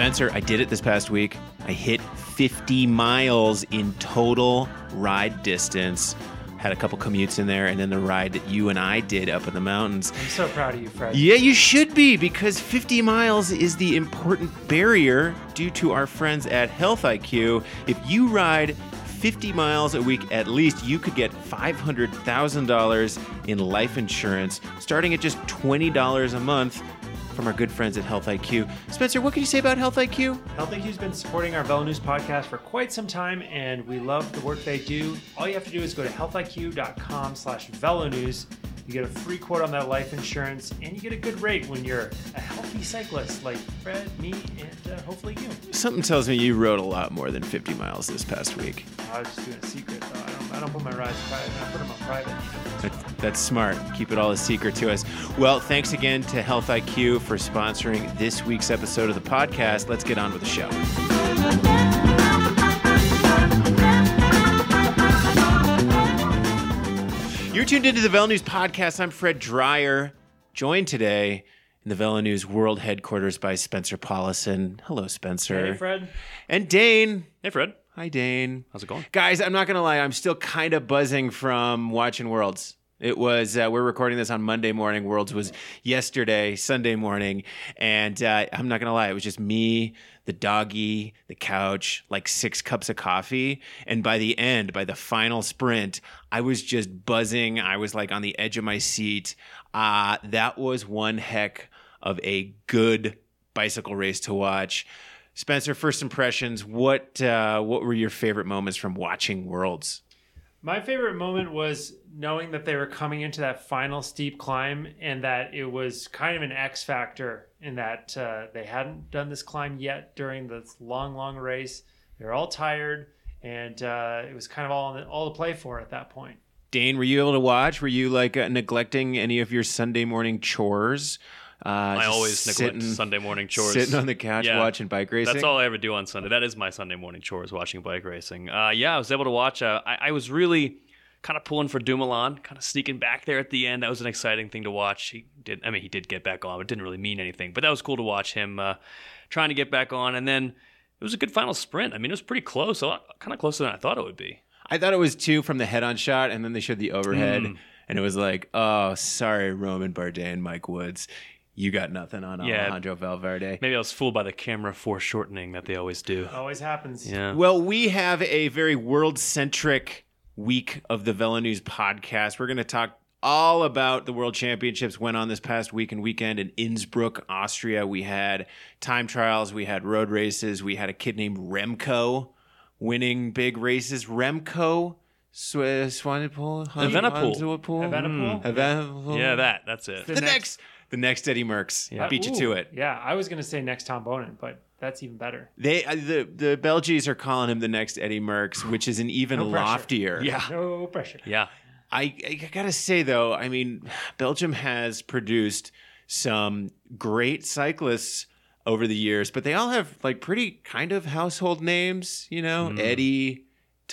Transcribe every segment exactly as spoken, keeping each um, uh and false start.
Spencer, I did it this past week. I hit fifty miles in total ride distance. Had a couple commutes in there, and then the ride that you and I did up in the mountains. I'm so proud of you, Fred. Yeah, you should be, because fifty miles is the important barrier due to our friends at Health I Q. If you ride fifty miles a week at least, you could get five hundred thousand dollars in life insurance, starting at just twenty dollars a month from our good friends at Health I Q. Spencer, what can you say about Health I Q? Health I Q's been supporting our VeloNews podcast for quite some time, and we love the work they do. All you have to do is go to healthiq.com slash VeloNews. You get a free quote on that life insurance, and you get a good rate when you're a healthy cyclist like Fred, me, and uh, hopefully you. Something tells me you rode a lot more than fifty miles this past week. I was just doing a secret, though. I don't, I don't put my rides private. I put them on private. You know? That, that's smart. Keep it all a secret to us. Well, thanks again to Health I Q for sponsoring this week's episode of the podcast. Let's get on with the show. You're tuned into the VeloNews podcast. I'm Fred Dreyer, joined today in the VeloNews World Headquarters by Spencer Paulison. Hello, Spencer. Hey, Fred. And Dane. Hey, Fred. Hi, Dane. How's it going? Guys, I'm not going to lie. I'm still kind of buzzing from watching Worlds. It was, uh, we're recording this on Monday morning. Worlds was yesterday, Sunday morning. And uh, I'm not going to lie. It was just me, the doggy, the couch, like six cups of coffee. And by the end, by the final sprint, I was just buzzing. I was like on the edge of my seat. Uh, that was one heck of a good bicycle race to watch. Spencer, first impressions, what uh, what were your favorite moments from watching Worlds? My favorite moment was knowing that they were coming into that final steep climb, and that it was kind of an X factor in that uh, they hadn't done this climb yet during this long, long race. They were all tired, and uh, it was kind of all, all to play for at that point. Dane, were you able to watch? Were you like uh, neglecting any of your Sunday morning chores? Uh, I always sitting, neglect Sunday morning chores. Sitting on the couch Yeah. watching bike racing? That's all I ever do on Sunday. That is my Sunday morning chores, watching bike racing. Uh, yeah, I was able to watch. Uh, I, I was really kind of pulling for Dumoulin, kind of sneaking back there at the end. That was an exciting thing to watch. He did. I mean, he did get back on. It didn't really mean anything, but that was cool to watch him uh, trying to get back on. And then it was a good final sprint. I mean, it was pretty close, a lot, kind of closer than I thought it would be. I thought it was two from the head-on shot, and then they showed the overhead, Mm. and it was like, oh, sorry, Roman Bardet and Mike Woods. You got nothing on Yeah. Alejandro Valverde. Maybe I was fooled by the camera foreshortening that they always do. Always happens. Yeah. Well, we have a very world-centric week of the VeloNews podcast. We're going to talk all about the World Championships went on this past week and weekend in Innsbruck, Austria. We had time trials, we had road races, we had a kid named Remco winning big races. Remco Sw- Swanepoel? Evenepoel. Evenepoel? Evenepoel. Yeah, that. That's it. The next, the next Eddie Merckx. Yeah. Beat you Ooh, to it. Yeah, I was going to say next Tom Bonin, but that's even better. They uh, the the Belgians are calling him the next Eddie Merckx, which is an even No pressure. loftier. Yeah. No pressure. Yeah. I, I gotta say though, I mean, Belgium has produced some great cyclists over the years, but they all have like pretty kind of household names, you know, Mm. Eddie,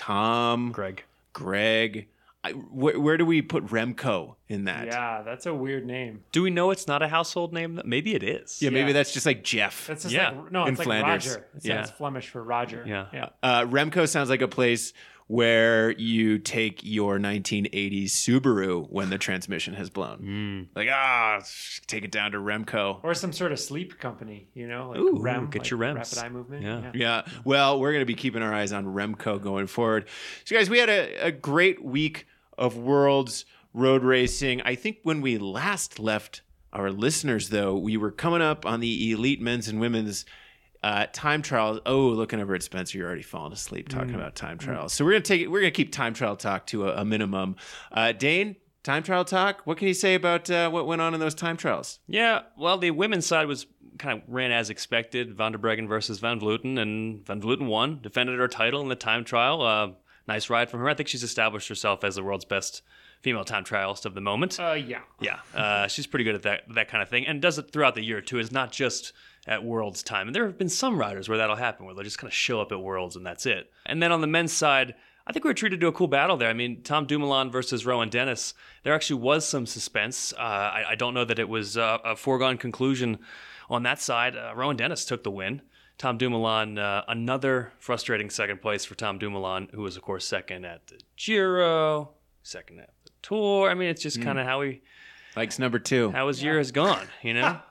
Tom, Greg. Greg. I, wh- where do we put Remco in that? Yeah, that's a weird name. Do we know it's not a household name? Maybe it is. Yeah, maybe Yeah. that's just like Jeff. That's just Yeah, like, no, in it's like Flanders. Roger. It Yeah. sounds Flemish for Roger. Yeah. Yeah. Uh, Remco sounds like a place where you take your nineteen eighties Subaru when the transmission has blown. Mm. Like, ah, take it down to Remco. Or some sort of sleep company, you know, like Ooh, REM, get like your REMs. rapid eye movement. Yeah. Yeah. Well, we're going to be keeping our eyes on Remco going forward. So, guys, we had a, a great week of Worlds road racing. I think when we last left our listeners, though, we were coming up on the elite men's and women's uh, time trials. Oh, looking over at Spencer, you're already falling asleep talking Mm. about time trials. So we're gonna take it. We're gonna keep time trial talk to a, a minimum. Uh, Dane, time trial talk. What can you say about uh, what went on in those time trials? Yeah, well, the women's side was kind of ran as expected. Van der Breggen versus Van Vleuten, and Van Vleuten won, defended her title in the time trial. Uh, nice ride from her. I think she's established herself as the world's best female time trialist of the moment. Uh, yeah. Yeah, uh, she's pretty good at that that kind of thing, and does it throughout the year too. It's not just at Worlds time, and there have been some riders where that'll happen, where they'll just kind of show up at Worlds and that's it. And then on the men's side, I think we were treated to a cool battle there. I mean, Tom Dumoulin versus Rowan Dennis. There actually was some suspense. Uh, I, I don't know that it was uh, a foregone conclusion on that side. Uh, Rowan Dennis took the win. Tom Dumoulin, uh, another frustrating second place for Tom Dumoulin, who was, of course, second at the Giro, second at the Tour. I mean, it's just mm. kind of how he... Likes number two. How his yeah. year has gone, you know?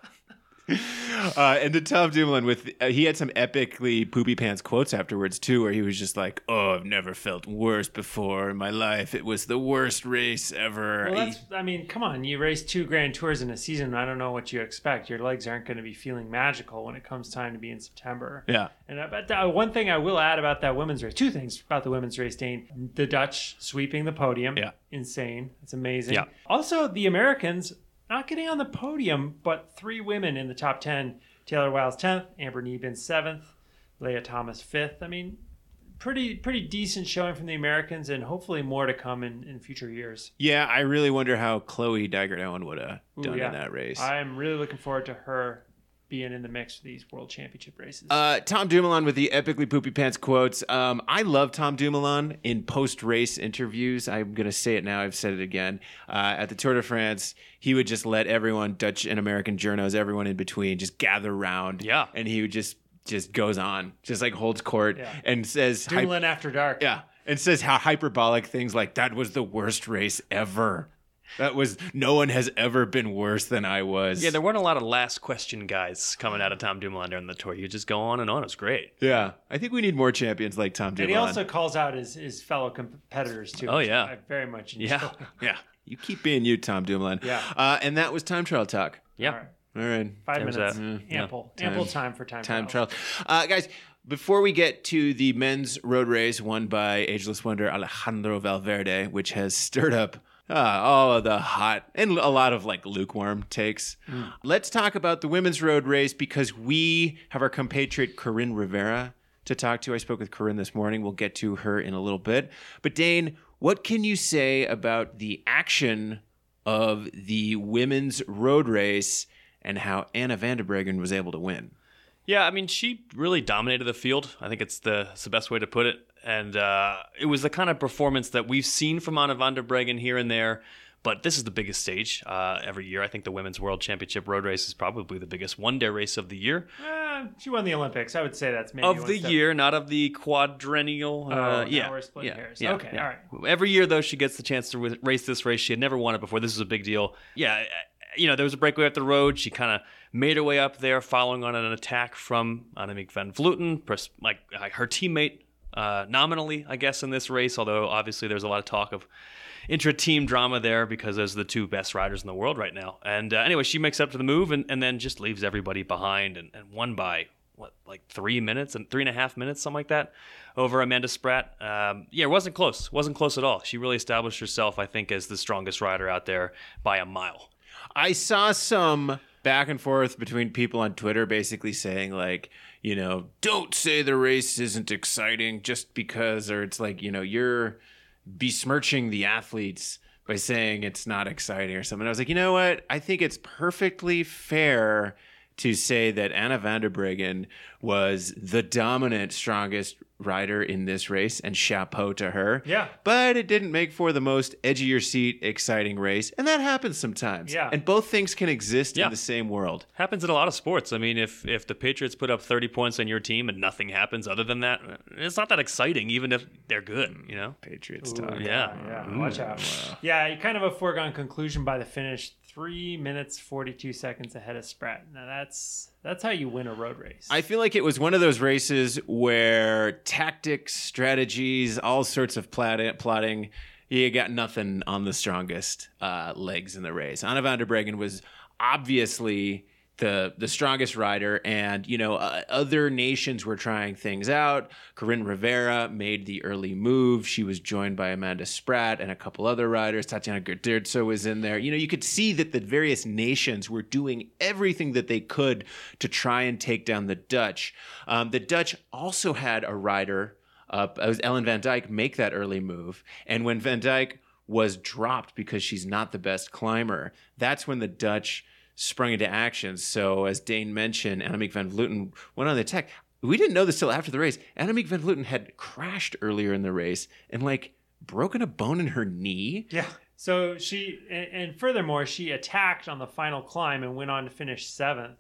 Uh, and to Tom Dumoulin, with uh, he had some epically poopy pants quotes afterwards too, where he was just like, "Oh, I've never felt worse before in my life. It was the worst race ever." Well, that's, I mean, come on, you race two Grand Tours in a season. I don't know what you expect. Your legs aren't going to be feeling magical when it comes time to be in September. Yeah. And about uh, one thing I will add about that women's race, two things about the women's race, Dane: the Dutch sweeping the podium. Yeah. Insane. It's amazing. Yeah. Also, the Americans. Not getting on the podium, but three women in the top ten. Taylor Wiles tenth, Amber Neben seventh, Leah Thomas fifth. I mean, pretty pretty decent showing from the Americans, and hopefully more to come in, in future years. Yeah, I really wonder how Chloe Dygert-Owen would have done yeah. in that race. I'm really looking forward to her being in the mix for these World Championship races. Uh, Tom Dumoulin with the epically poopy pants quotes. Um, I love Tom Dumoulin in post-race interviews. I'm going to say it now. I've said it again. Uh, at the Tour de France, he would just let everyone, Dutch and American journos, everyone in between, just gather around. Yeah. And he would just just goes on, just like holds court yeah. and says... Dumoulin hype- after dark. Yeah. And says how hyperbolic things like, that was the worst race ever. That was, no one has ever been worse than I was. Yeah, there weren't a lot of last question guys coming out of Tom Dumoulin during the Tour. You just go on and on. It was great. Yeah. I think we need more champions like Tom Dumoulin. And he also calls out his, his fellow competitors, too. Oh, yeah. I very much enjoy. Yeah. Yeah. You keep being you, Tom Dumoulin. Yeah. Uh, and that was time trial talk. Yeah. All right. All right. Five There's minutes. that. Yeah. Ample. Time- Ample time for time, Time trials. trial. Uh, guys, before we get to the men's road race won by ageless wonder Alejandro Valverde, which has stirred up uh, all of the hot and a lot of like lukewarm takes, mm. let's talk about the women's road race because we have our compatriot Corinne Rivera to talk to. I spoke with Corinne this morning. We'll get to her in a little bit. But Dane, what can you say about the action of the women's road race and how Anna van der Breggen was able to win? Yeah, I mean, she really dominated the field. I think it's the, it's the best way to put it. And uh, it was the kind of performance that we've seen from Anna van der Breggen here and there. But this is the biggest stage uh, every year. I think the Women's World Championship road race is probably the biggest one-day race of the year. Uh, she won the Olympics. I would say that's maybe Of one the step. year, not of the quadrennial. Oh, Uh, now yeah, we're splitting yeah, hairs. yeah, Okay, yeah. all right. Every year, though, she gets the chance to race this race. She had never won it before. This is a big deal. Yeah, you know, there was a breakaway up the road. She kind of made her way up there, following on an attack from Annemiek van Vleuten, pers- like her teammate, uh, nominally, I guess, in this race. Although obviously there's a lot of talk of intra-team drama there because those are the two best riders in the world right now. And uh, anyway, she makes up to the move and, and then just leaves everybody behind and, and won by what, like three minutes and three and a half minutes, something like that, over Amanda Spratt. Um, yeah, it wasn't close. wasn't close at all. She really established herself, I think, as the strongest rider out there by a mile. I saw some back and forth between people on Twitter basically saying like, you know, don't say the race isn't exciting just because, or it's like, you know, you're besmirching the athletes by saying it's not exciting or something. I was like, you know what? I think it's perfectly fair to say that Anna van der Breggen was the dominant, strongest rider in this race, and chapeau to her. Yeah. But it didn't make for the most edge of your seat, exciting race, and that happens sometimes. Yeah. And both things can exist Yeah. in the same world. Happens in a lot of sports. I mean, if if the Patriots put up thirty points on your team and nothing happens other than that, it's not that exciting, even if they're good, you know? Patriots Ooh, talk. Yeah. yeah. Ooh. Watch out. Yeah, kind of a foregone conclusion by the finish. Three minutes forty-two seconds ahead of Spratt. Now that's that's how you win a road race. I feel like it was one of those races where tactics, strategies, all sorts of plot- plotting, you got nothing on the strongest uh, legs in the race. Anna van der Breggen was obviously the the strongest rider, and you know uh, other nations were trying things out. Corinne Rivera made the early move. She was joined by Amanda Spratt and a couple other riders. Tatiana Gerdurzo was in there. You know, you could see that the various nations were doing everything that they could to try and take down the Dutch. Um, the Dutch also had a rider, uh, it was Ellen van Dijk, make that early move, and when Van Dijk was dropped because she's not the best climber, that's when the Dutch sprung into action. So as Dane mentioned, Annemiek van Vleuten went on the attack. We didn't know this till after the race. Annemiek van Vleuten had crashed earlier in the race and like broken a bone in her knee. Yeah. So she, and, and furthermore, she attacked on the final climb and went on to finish seventh,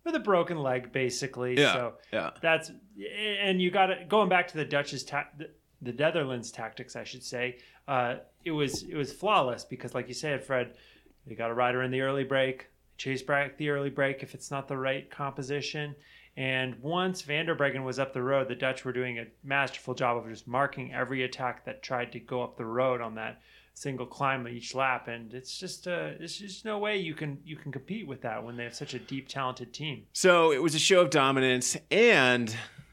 with a broken leg, basically. Yeah, So yeah. that's and you got it going back to the Dutch's ta- the, the Netherlands tactics, I should say. Uh, it was it was flawless because, like you said, Fred, they got a rider in the early break, chase back the early break if it's not the right composition. And once Van der Breggen was up the road, the Dutch were doing a masterful job of just marking every attack that tried to go up the road on that single climb each lap. And it's just uh, it's just no way you can you can compete with that when they have such a deep, talented team. So it was a show of dominance, and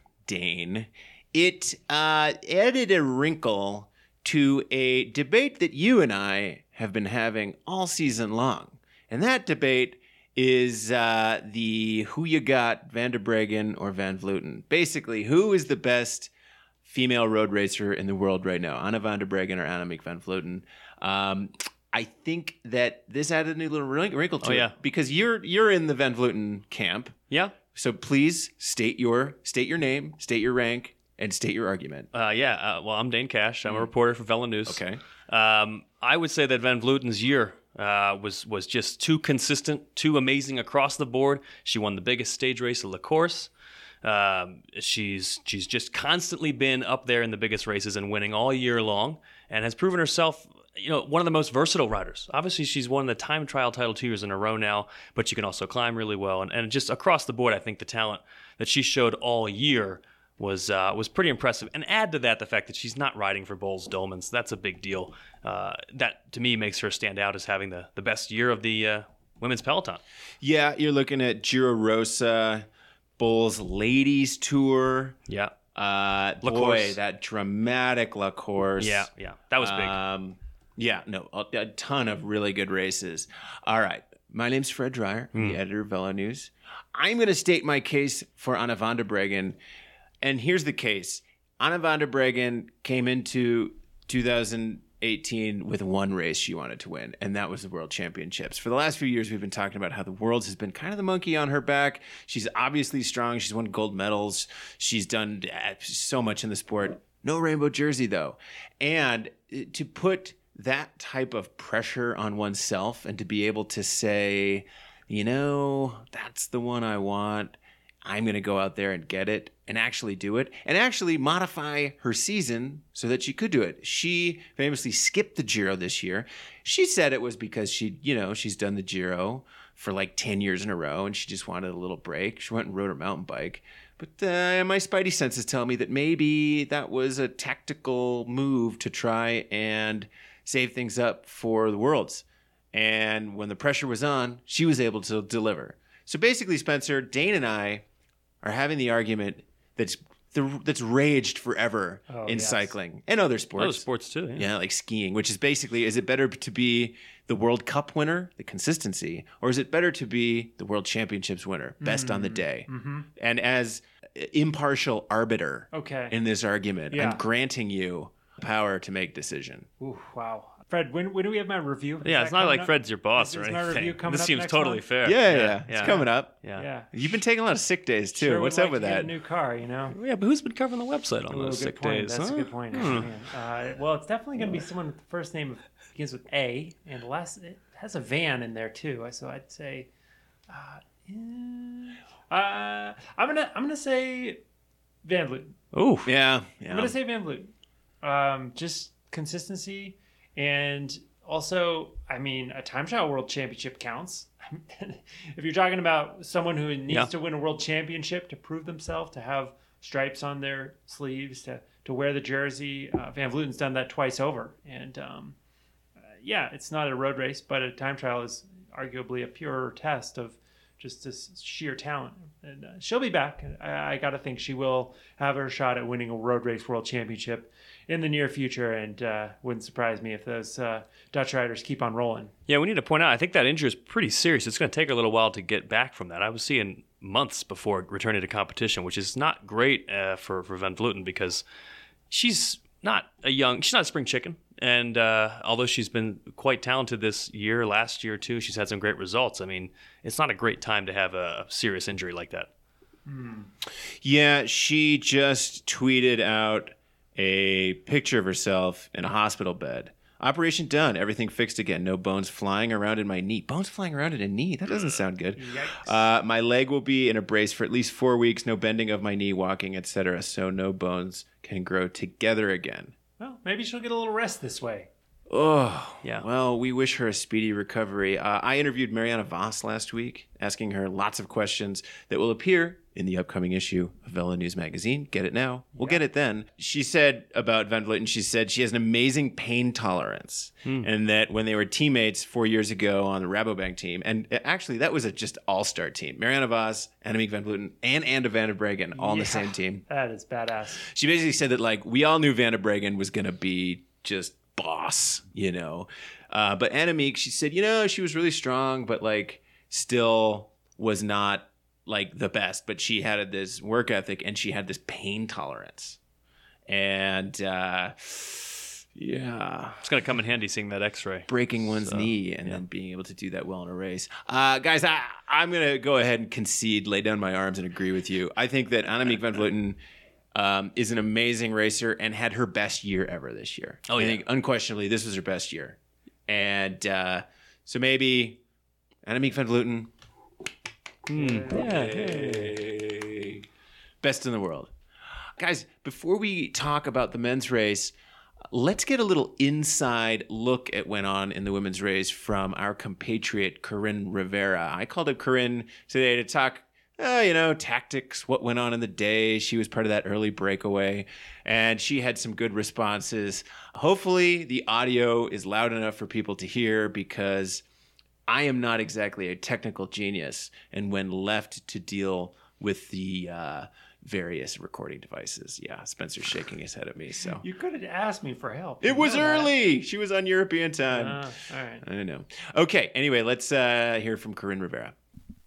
Dane, it uh, added a wrinkle to a debate that you and I have been having all season long. And that debate is uh, the who you got, Van der Breggen or Van Vleuten. Basically, who is the best female road racer in the world right now, Anna van der Breggen or Annemiek van Vleuten? Um, I think that this added a new little wrinkle to Oh, it yeah. because you're you're in the Van Vleuten camp. Yeah. So please state your state your name, state your rank, and state your argument. Uh, yeah. Uh, well, I'm Dane Cash. I'm a reporter for Vela News. Okay. Um, I would say that Van Vleuten's year uh, was was just too consistent, too amazing across the board. She won the biggest stage race of La Course. Um, she's she's just constantly been up there in the biggest races and winning all year long, and has proven herself, you know, one of the most versatile riders. Obviously, she's won the time trial title two years in a row now, but she can also climb really well. And, and just across the board, I think the talent that she showed all year was uh, was pretty impressive. And add to that the fact that she's not riding for Boels Dolmans. That's a big deal. Uh, that, to me, makes her stand out as having the, the best year of the uh, women's peloton. Yeah, you're looking at Giro Rosa, Boels Ladies Tour. Yeah. Uh, La boy, Course. that dramatic La Course. Yeah, yeah. That was big. Um, yeah, no, a, a ton of really good races. All right. My name's Fred Dreyer, Hmm. the editor of Vela News. I'm going to state my case for Anna van der Breggen. And here's the case. Anna van der Breggen came into two thousand eighteen with one race she wanted to win, and that was the World Championships. For the last few years, we've been talking about how the Worlds has been kind of the monkey on her back. She's obviously strong. She's won gold medals. She's done uh, so much in the sport. No rainbow jersey, though. And uh, to put that type of pressure on oneself and to be able to say, you know, that's the one I want. I'm going to go out there and get it and actually do it and actually modify her season so that she could do it. She famously skipped the Giro this year. She said it was because she, you know, she's done the Giro for like ten years in a row and she just wanted a little break. She went and rode her mountain bike. But uh, my spidey senses tell me that maybe that was a tactical move to try and save things up for the Worlds. And when the pressure was on, she was able to deliver. So basically, Spencer, Dane and I are having the argument that's the, that's raged forever Oh, in yes. cycling and other sports. Other sports too. Yeah. Yeah, like skiing, which is basically, is it better to be the World Cup winner, the consistency, or is it better to be the World Championships winner, best on the day? Mm-hmm. And as impartial arbiter Okay. in this argument, Yeah. I'm granting you power to make decision. Ooh, wow. Fred, when, when do we have my review? Is Yeah, that it's not coming like up? Fred's your boss Is- or is my anything. review coming This up seems next totally month? fair. Yeah, yeah, it's coming up. Yeah. Yeah. You've been taking a lot of sick days too. Sure What's would up like with to get that? a new car, you know? Yeah, but who's been covering the website on Ooh, those good sick point. days? That's huh? a good point. Hmm. Man. Uh, well, it's definitely going to be someone with the first name begins with A, and the last it has a van in there too. So I'd say, uh, yeah. uh, I'm gonna I'm gonna say Van Vleuten. Ooh. Yeah, yeah. I'm gonna say Van Vleuten. Um, just consistency, and also, I mean, a time trial world championship counts. If you're talking about someone who needs Yeah. to win a world championship to prove themselves, to have stripes on their sleeves, to to wear the jersey, uh, Van Vleuten's done that twice over. And um, uh, yeah, it's not a road race, but a time trial is arguably a purer test of just this sheer talent. And uh, she'll be back. I, I got to think she will have her shot at winning a road race world championship in the near future, and uh, wouldn't surprise me if those uh, Dutch riders keep on rolling. Yeah, we need to point out, I think that injury is pretty serious. It's going to take her a little while to get back from that. I was seeing months before returning to competition, which is not great uh, for, for Van Vleuten because she's not a young, she's not a spring chicken. And uh, although she's been quite talented this year, last year too, she's had some great results. I mean, it's not a great time to have a serious injury like that. Yeah, she just tweeted out a picture of herself in a hospital bed Operation done. Everything fixed again. No bones flying around in my knee. Bones flying around in a knee? That doesn't sound good. Uh, my leg will be in a brace for at least four weeks. No bending of my knee, walking, et cetera. So no bones can grow together again. Well, maybe she'll get a little rest this way. Oh, Yeah. Well, we wish her a speedy recovery. Uh, I interviewed Mariana Voss last week, asking her lots of questions that will appear in the upcoming issue of Vela News Magazine. Get it now. We'll yeah. get it then. She said about Van Vleuten, she said she has an amazing pain tolerance, hmm. and that when they were teammates four years ago on the Rabobank team, and actually that was a just all-star team. Mariana Voss, Annemiek van Vleuten, and Anne van der Breggen all on yeah, the same team. That is badass. She basically said that like we all knew Van der Breggen was going to be just boss, you know. Uh, but Annemiek, she said, you know, she was really strong, but like still was not like the best. But she had this work ethic and she had this pain tolerance. And uh, yeah. It's going to come in handy seeing that x-ray. Breaking one's so, knee and yeah. then being able to do that well in a race. Uh, guys, I, I'm going to go ahead and concede, lay down my arms and agree with you. I think that Annemiek van Vleuten Um, is an amazing racer and had her best year ever this year. Oh, yeah. I think unquestionably this was her best year. And uh, so maybe Annemiek van Vleuten, mm, yeah. Hey. Best in the world. Guys, before we talk about the men's race, let's get a little inside look at what went on in the women's race from our compatriot Corinne Rivera. I called up Corinne today to talk Uh, you know, tactics, what went on in the day. She was part of that early breakaway, and she had some good responses. Hopefully, the audio is loud enough for people to hear because I am not exactly a technical genius, and when left to deal with the uh, various recording devices. Yeah, Spencer's shaking his head at me. So you could have asked me for help. It you was early. That. She was on European time. Uh, all right. I know. Okay, anyway, let's uh, hear from Corinne Rivera.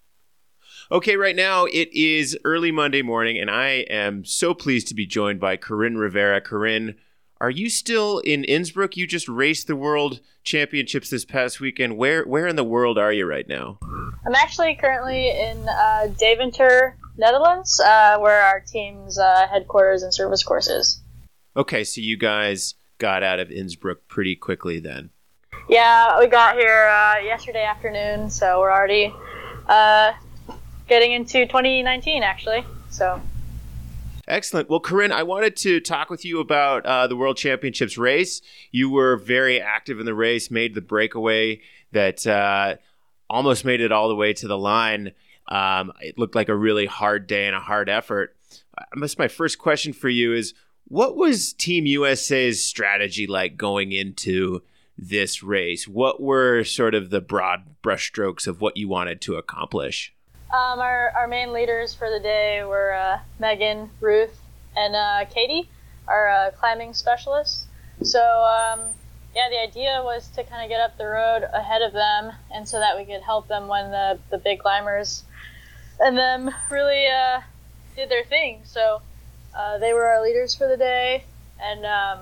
Okay, right now it is early Monday morning, and I am so pleased to be joined by Corinne Rivera. Corinne, are you still in Innsbruck? You just raced the World Championships this past weekend. Where where in the world are you right now? I'm actually currently in uh, Deventer, Netherlands, uh, where our team's uh, headquarters and service course is. Okay, so you guys got out of Innsbruck pretty quickly then. Yeah, we got here uh, yesterday afternoon, so we're already... Uh, getting into twenty nineteen, actually. So, excellent. Well, Corinne, I wanted to talk with you about uh, the World Championships race. You were very active in the race, made the breakaway that uh, almost made it all the way to the line. Um, it looked like a really hard day and a hard effort. I guess my first question for you is, what was Team U S A's strategy like going into this race? What were sort of the broad brushstrokes of what you wanted to accomplish? Um, our, our main leaders for the day were uh, Megan, Ruth, and uh, Katie, our uh, climbing specialists. So, um, yeah, the idea was to kind of get up the road ahead of them, and so that we could help them when the, the big climbers and them really uh, did their thing. So uh, they were our leaders for the day, and um,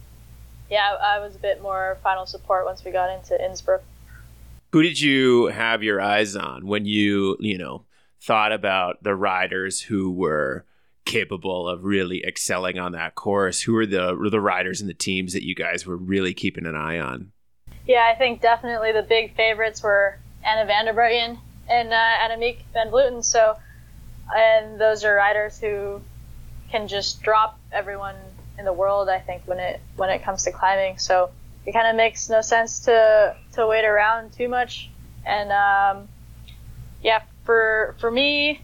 yeah, I was a bit more final support once we got into Innsbruck. Who did you have your eyes on when you, you know, thought about the riders who were capable of really excelling on that course? Who were the were the riders and the teams that you guys were really keeping an eye on? Yeah, I think definitely the big favorites were Anne van der Breggen and uh, Annemiek van Vleuten. So, and those are riders who can just drop everyone in the world, I think, when it when it comes to climbing. So it kind of makes no sense to to wait around too much. And um, yeah, for for me,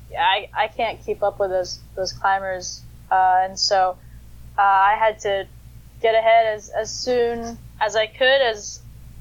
I I can't keep up with those those climbers, uh, and so uh, I had to get ahead as, as soon as I could, as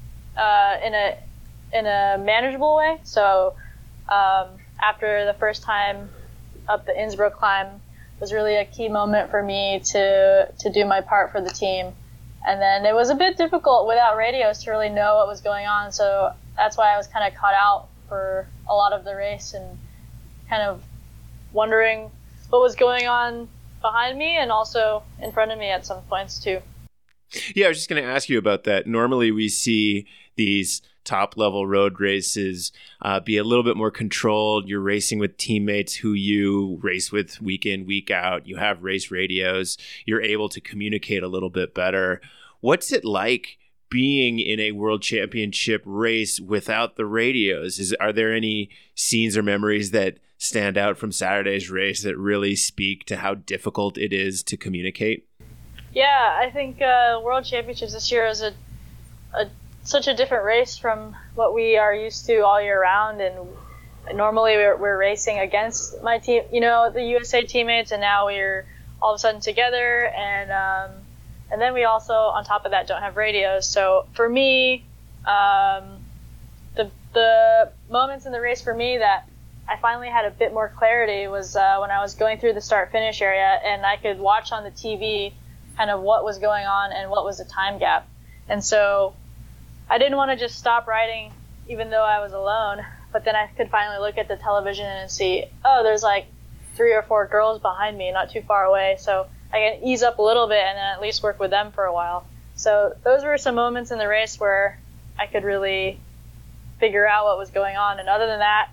uh, in a in a manageable way. So um, after the first time up the Innsbruck climb was really a key moment for me to to do my part for the team. And then it was a bit difficult without radios to really know what was going on. So that's why I was kind of caught out for a lot of the race and kind of wondering what was going on behind me and also in front of me at some points too. Yeah, I was just going to ask you about that. Normally we see these top level road races uh, be a little bit more controlled. You're racing with teammates who you race with week in, week out. You have race radios. You're able to communicate a little bit better. What's it like being in a world championship race without the radios? Is are there any scenes or memories that stand out from Saturday's race that really speak to how difficult it is to communicate? Yeah, I think uh, World Championships this year is a, a such a different race from what we are used to all year round, and normally we're, we're racing against my team, you know, the U S A teammates, and now we're all of a sudden together, and um, and then we also, on top of that, don't have radios. So for me, um, the the moments in the race for me that I finally had a bit more clarity was uh, when I was going through the start-finish area, and I could watch on the T V kind of what was going on and what was the time gap. And so I didn't want to just stop riding even though I was alone, but then I could finally look at the television and see, oh, there's like three or four girls behind me, not too far away, so I can ease up a little bit and then at least work with them for a while. So those were some moments in the race where I could really figure out what was going on. And other than that,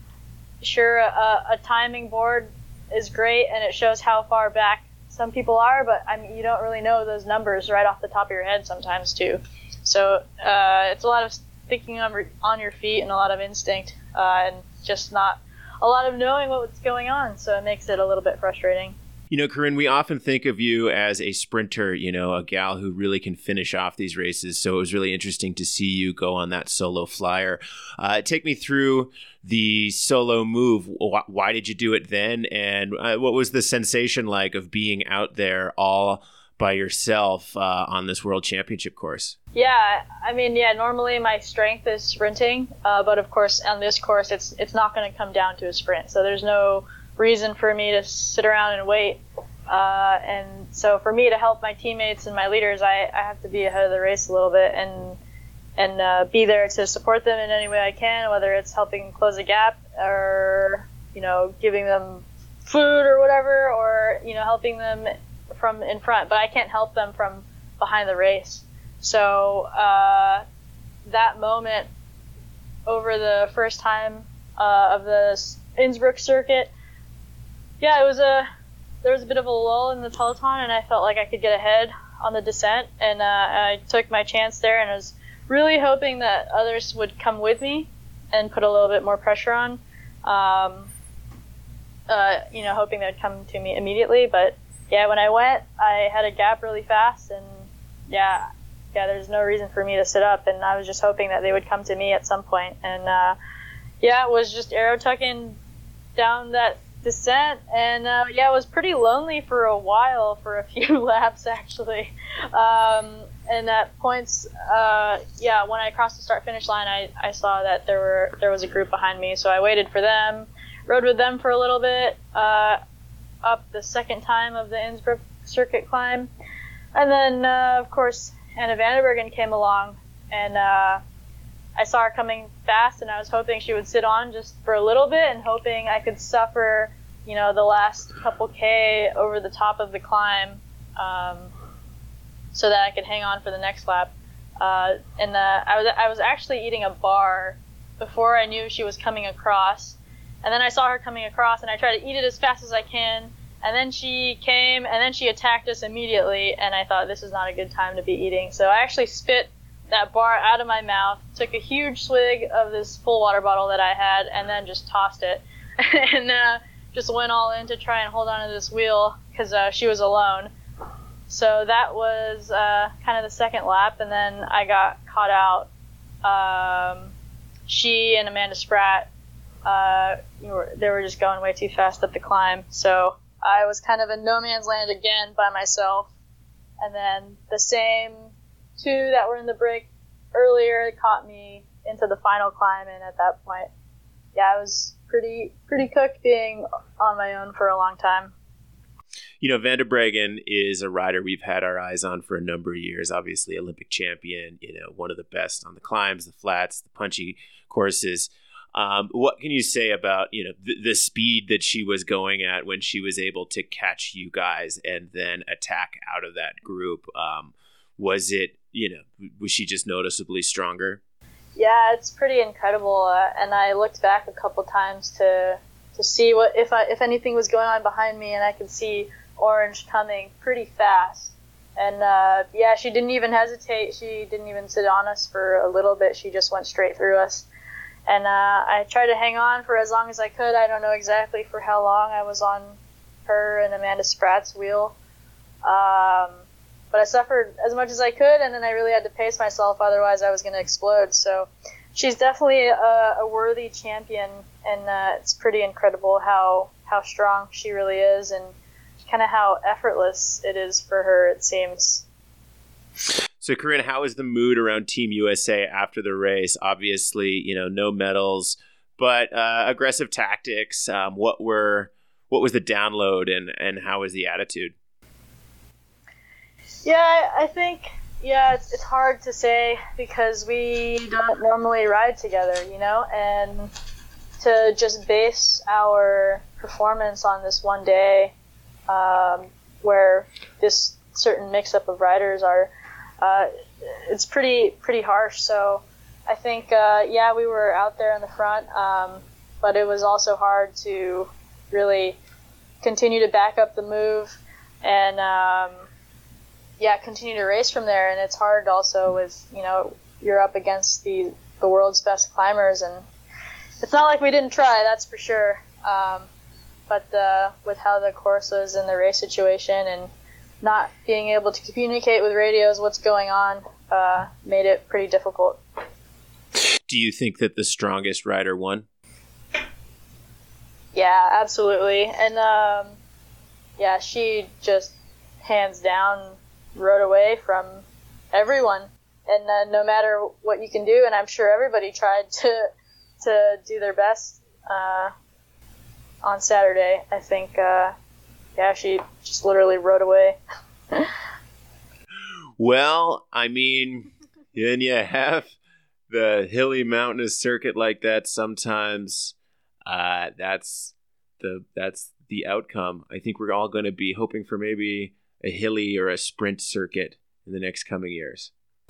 sure, a, a timing board is great and it shows how far back some people are, but I mean, you don't really know those numbers right off the top of your head sometimes too. So uh, it's a lot of thinking on, on your feet and a lot of instinct, uh, and just not a lot of knowing what's going on. So it makes it a little bit frustrating. You know, Corinne, we often think of you as a sprinter, you know, a gal who really can finish off these races. So it was really interesting to see you go on that solo flyer. Uh, take me through the solo move. Why did you do it then? And uh, what was the sensation like of being out there all by yourself uh, on this World Championship course? Yeah, I mean, yeah, normally my strength is sprinting, uh, but of course on this course it's it's not going to come down to a sprint. So there's no reason for me to sit around and wait. Uh, and so for me to help my teammates and my leaders, I, I have to be ahead of the race a little bit and and uh, be there to support them in any way I can, whether it's helping close a gap or, you know, giving them food or whatever, or, you know, helping them from in front. But I can't help them from behind the race. So uh, that moment over the first time uh, of the Innsbruck circuit, yeah, it was a there was a bit of a lull in the peloton, and I felt like I could get ahead on the descent, and uh, I took my chance there, and I was really hoping that others would come with me and put a little bit more pressure on. Um, uh, you know, hoping they'd come to me immediately, but yeah, when I went, I had a gap really fast, and yeah, yeah, there's no reason for me to sit up, and I was just hoping that they would come to me at some point, and uh, yeah, it was just arrow tucking down that descent, and uh, yeah, it was pretty lonely for a while, for a few laps actually. Um, and at points, uh, yeah, when I crossed the start-finish line, I, I saw that there were there was a group behind me, so I waited for them, rode with them for a little bit, uh, up the second time of the Innsbruck circuit climb, and then uh, of course Anna van der Breggen came along, and uh, I saw her coming fast, and I was hoping she would sit on just for a little bit, and hoping I could suffer, you know, the last couple K over the top of the climb, um, so that I could hang on for the next lap. Uh, and uh, I was I was actually eating a bar before I knew she was coming across, and then I saw her coming across, and I tried to eat it as fast as I can, and then she came, and then she attacked us immediately, and I thought this is not a good time to be eating, so I actually spit that bar out of my mouth, took a huge swig of this full water bottle that I had, and then just tossed it, and uh, just went all in to try and hold on to this wheel because uh, she was alone. So that was uh, kind of the second lap, and then I got caught out. Um, she and Amanda Spratt, uh, you know, they were just going way too fast up the climb, so I was kind of in no man's land again by myself. And then the same two that were in the break earlier caught me into the final climb, and at that point, yeah, I was pretty pretty cooked being on my own for a long time. You know, Van der Breggen is a rider we've had our eyes on for a number of years. Obviously, Olympic champion, you know, one of the best on the climbs, the flats, the punchy courses. Um, what can you say about, you know, the, the speed that she was going at when she was able to catch you guys and then attack out of that group? Um, was it, you know, was she just noticeably stronger? Yeah, it's pretty incredible. Uh, and I looked back a couple times to to see what if I if anything was going on behind me, and I could see Orange coming pretty fast. And uh, yeah, she didn't even hesitate. She didn't even sit on us for a little bit. She just went straight through us. And uh, I tried to hang on for as long as I could. I don't know exactly for how long I was on her and Amanda Spratt's wheel. Um, but I suffered as much as I could, and then I really had to pace myself. Otherwise, I was going to explode. So she's definitely a, a worthy champion, and uh, it's pretty incredible how, how strong she really is, and kind of how effortless it is for her, it seems. So, Corinne, how is the mood around Team U S A after the race? Obviously, you know, no medals, but uh, aggressive tactics. Um, what were what was the download, and, and how was the attitude? Yeah, I think, yeah, it's, it's hard to say because we don't normally ride together, you know, and to just base our performance on this one day, um, where this certain mix-up of riders are, uh, it's pretty pretty harsh. So I think, uh, yeah, we were out there in the front, um, but it was also hard to really continue to back up the move and, um, yeah, continue to race from there. And it's hard also with, you know, you're up against the, the world's best climbers, and it's not like we didn't try, that's for sure. Um, but uh, with how the course was in the race situation and not being able to communicate with radios what's going on uh, made it pretty difficult. Do you think that the strongest rider won? Yeah, absolutely. And um, yeah, she just hands down rode away from everyone. And uh, no matter what you can do, and I'm sure everybody tried to to do their best uh, on Saturday. I think, uh, yeah, she just literally rode away. Well, I mean, when you have the hilly mountainous circuit like that, sometimes uh, that's the that's the outcome. I think we're all going to be hoping for maybe a hilly or a sprint circuit in the next coming years.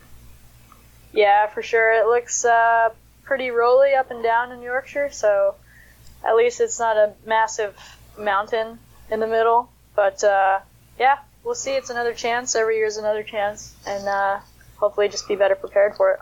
Yeah, for sure. It looks uh, pretty rolly up and down in Yorkshire, so at least it's not a massive mountain in the middle. But uh, yeah, we'll see. It's another chance. Every year is another chance, and uh, hopefully just be better prepared for it.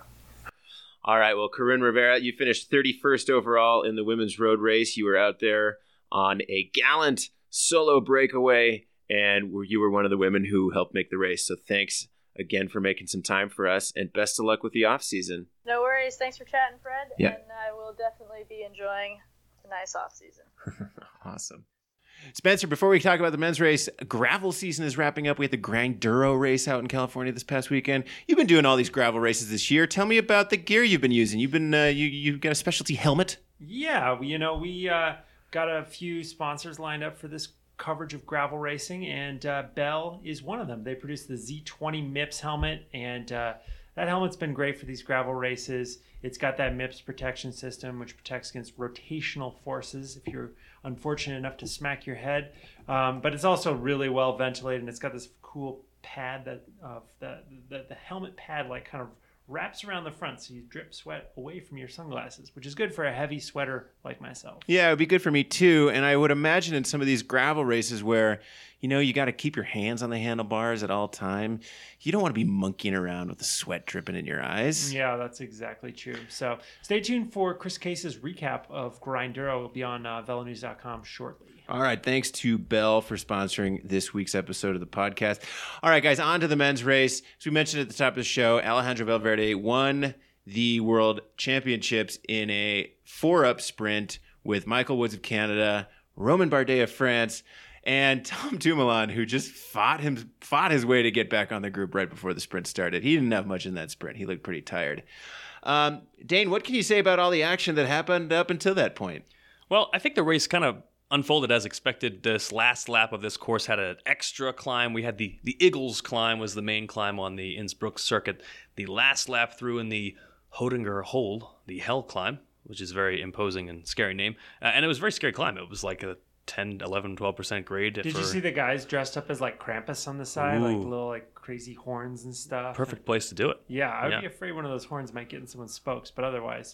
All right. Well, Corinne Rivera, you finished thirty-first overall in the women's road race. You were out there on a gallant solo breakaway, and you were one of the women who helped make the race. So thanks again for making some time for us, and best of luck with the off season. No worries. Thanks for chatting, Fred. Yeah. And I will definitely be enjoying a nice off season. Awesome. Spencer, before we talk about the men's race, gravel season is wrapping up. We had the Grinduro race out in California this past weekend. You've been doing all these gravel races this year. Tell me about the gear you've been using. You've been uh, you you've got a specialty helmet? Yeah, you know, we uh, got a few sponsors lined up for this coverage of gravel racing, and uh, Bell is one of them. They produced the Z twenty M I P S helmet, and uh, that helmet's been great for these gravel races. It's got that M I P S protection system, which protects against rotational forces if you're unfortunate enough to smack your head. Um, but it's also really well ventilated, and it's got this cool pad that uh, the, the the helmet pad like kind of wraps around the front, so you drip sweat away from your sunglasses, which is good for a heavy sweater like myself. Yeah, it would be good for me too. And I would imagine in some of these gravel races where, you know, you got to keep your hands on the handlebars at all time. You don't want to be monkeying around with the sweat dripping in your eyes. Yeah, that's exactly true. So stay tuned for Chris Case's recap of Grinduro. It'll be on uh, velo news dot com shortly. All right. Thanks to Bell for sponsoring this week's episode of the podcast. All right, guys, on to the men's race. As we mentioned at the top of the show, Alejandro Valverde won the World Championships in a four-up sprint with Michael Woods of Canada, Romain Bardet of France, and Tom Dumoulin, who just fought him, fought his way to get back on the group right before the sprint started. He didn't have much in that sprint. He looked pretty tired. Um, Dane, what can you say about all the action that happened up until that point? Well, I think the race kind of unfolded as expected. This last lap of this course had an extra climb. We had the, the Eagles climb was the main climb on the Innsbruck circuit. The last lap through in the Hodinger Hole, the Hell climb, which is a very imposing and scary name. Uh, and it was a very scary climb. It was like a ten, eleven, twelve percent grade. Did for... you see the guys dressed up as like Krampus on the side, Ooh. like little like crazy horns and stuff? Perfect place to do it. Yeah, I would Yeah. be afraid one of those horns might get in someone's spokes, but otherwise,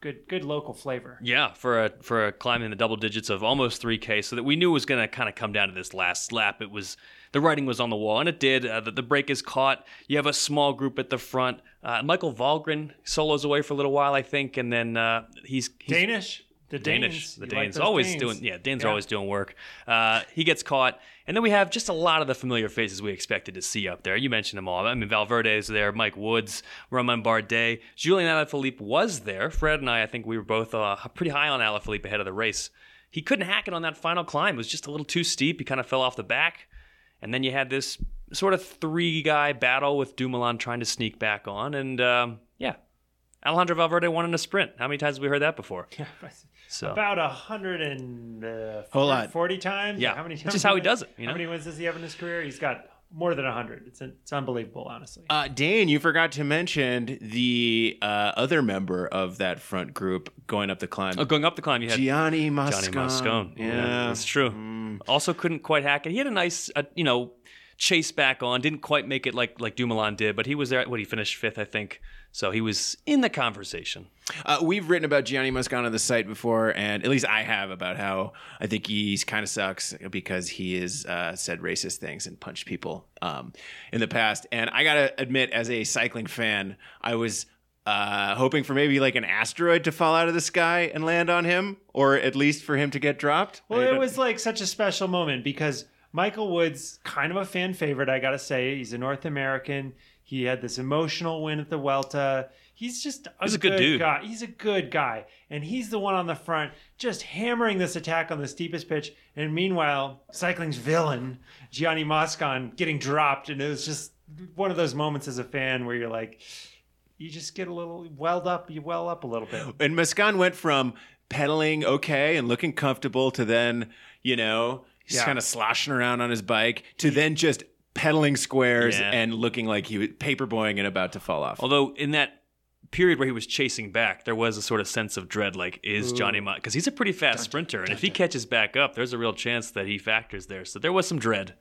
good good local flavor. Yeah, for a for a climb in the double digits of almost three K, so that we knew it was going to kind of come down to this last lap. It was the writing was on the wall, and it did. Uh, the, the break is caught. You have a small group at the front. Uh, Michael Valgren solos away for a little while, I think, and then uh, he's, he's Danish. The Danish, Danes. the You Danes, like those always Danes. doing. Yeah, Danes Yeah. are always doing work. Uh, he gets caught, and then we have just a lot of the familiar faces we expected to see up there. You mentioned them all. I mean, Valverde is there, Mike Woods, Romain Bardet, Julian Alaphilippe was there. Fred and I, I think we were both uh, pretty high on Alaphilippe ahead of the race. He couldn't hack it on that final climb. It was just a little too steep. He kind of fell off the back, and then you had this sort of three-guy battle with Dumoulin trying to sneak back on, and um, yeah, Alejandro Valverde won in a sprint. How many times have we heard that before? Yeah, So about a hundred and uh, Whole lot. forty times. Yeah, how many? which is how he does it, you know? How many wins does he have in his career? He's got more than a hundred. It's it's unbelievable, honestly. Uh, Dane, you forgot to mention the uh, other member of that front group going up the climb. oh, going up the climb, you had Gianni Moscon. Johnny Moscone. Yeah, that's true. Mm. Also couldn't quite hack it. He had a nice, uh, you know, chase back on. Didn't quite make it like like Dumoulin did, but he was there. What, he finished fifth, I think. So he was in the conversation. Uh, we've written about Gianni Moscon on the site before, and at least I have, about how I think he's kind of sucks because he has uh, said racist things and punched people um, in the past. And I gotta admit, as a cycling fan, I was uh, hoping for maybe like an asteroid to fall out of the sky and land on him, or at least for him to get dropped. Well, I it don't- was like such a special moment because Michael Woods, kind of a fan favorite, I gotta say. He's a North American. He had this emotional win at the Vuelta. He's just a, He's a good, good dude. guy. He's a good guy. And he's the one on the front just hammering this attack on the steepest pitch. And meanwhile, cycling's villain, Gianni Moscon, getting dropped. And it was just one of those moments as a fan where you're like, you just get a little welled up. You well up a little bit. And Moscon went from pedaling okay and looking comfortable to then, you know, he's Yeah. kind of sloshing around on his bike to then just pedaling squares Yeah. and looking like he was paperboying and about to fall off. Although in that period where he was chasing back, there was a sort of sense of dread, like, is Ooh. Johnny Mott, because he's a pretty fast sprinter, and if he catches back up, there's a real chance that he factors there. So there was some dread.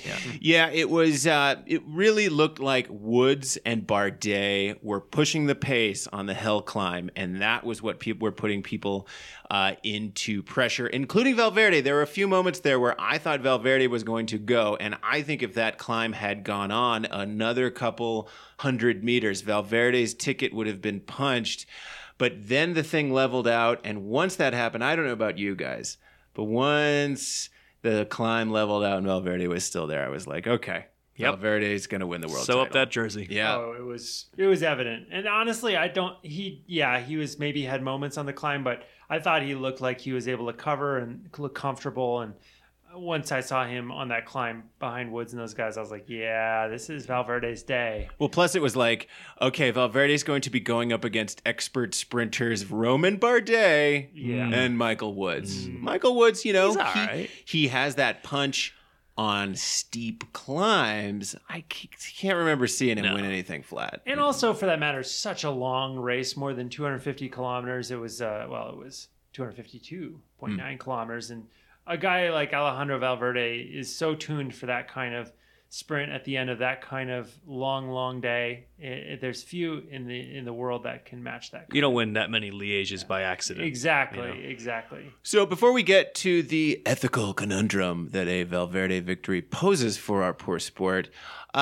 Yeah, it was. Uh, it really looked like Woods and Bardet were pushing the pace on the hill climb, and that was what people were putting people uh, into pressure, including Valverde. There were a few moments there where I thought Valverde was going to go, and I think if that climb had gone on another couple hundred meters, Valverde's ticket would have been punched. But then the thing leveled out, and once that happened, I don't know about you guys, but once the climb leveled out and Valverde was still there, I was like, okay, Yep. Valverde's going to win the world So title. up that jersey. Yeah. Oh, it was it was evident. And honestly, I don't he yeah, he was maybe had moments on the climb, but I thought he looked like he was able to cover and look comfortable. And once I saw him on that climb behind Woods and those guys, I was like, yeah, this is Valverde's day. Well, plus it was like, okay, Valverde's going to be going up against expert sprinters Romain Bardet Yeah. and Michael Woods. Michael Woods, you know, He's all he, right. he has that punch on steep climbs. I c- can't remember seeing him No. win anything flat. And also, for that matter, such a long race, more than two hundred fifty kilometers. It was, uh, well, it was two hundred fifty-two point nine kilometers. And a guy like Alejandro Valverde is so tuned for that kind of sprint at the end of that kind of long, long day. It, it- there's few in the in the world that can match that. You don't win that many Lièges by accident. Exactly, you know. exactly. So before we get to the ethical conundrum that a Valverde victory poses for our poor sport,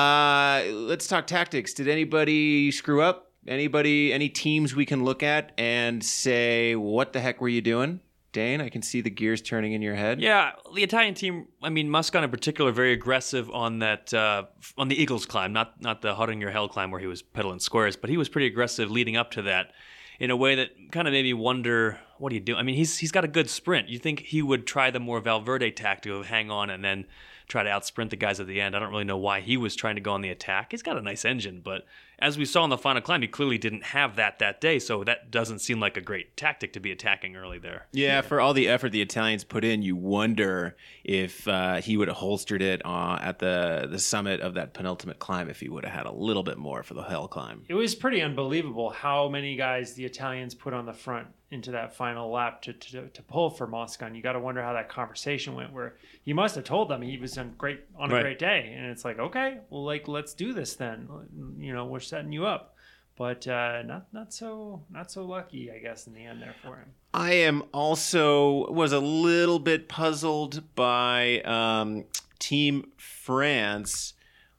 uh, let's talk tactics. Did anybody screw up? Anybody, any teams we can look at and say, what the heck were you doing? Dane, I can see the gears turning in your head. Yeah, the Italian team. I mean, Moscon in particular, very aggressive on that uh, on the Eagles climb, not not the Huttinger Hell climb where he was pedaling squares, but he was pretty aggressive leading up to that, in a way that kind of made me wonder, what do you do? I mean, he's he's got a good sprint. You think he would try the more Valverde tactic of hang on and then try to outsprint the guys at the end. I don't really know why he was trying to go on the attack. He's got a nice engine, but as we saw in the final climb, he clearly didn't have that that day, so that doesn't seem like a great tactic to be attacking early there. Yeah, for all the effort the Italians put in, you wonder if uh, he would have holstered it uh, at the, the summit of that penultimate climb if he would have had a little bit more for the hill climb. It was pretty unbelievable how many guys the Italians put on the front into that final lap to to, to pull for Moscon. You got to wonder how that conversation went. Where he must have told them he was on great on a Right. great day, and it's like, okay, well, like let's do this then. You know, we're setting you up. but uh, not not so not so lucky, I guess, in the end there for him. I am also was a little bit puzzled by um, Team France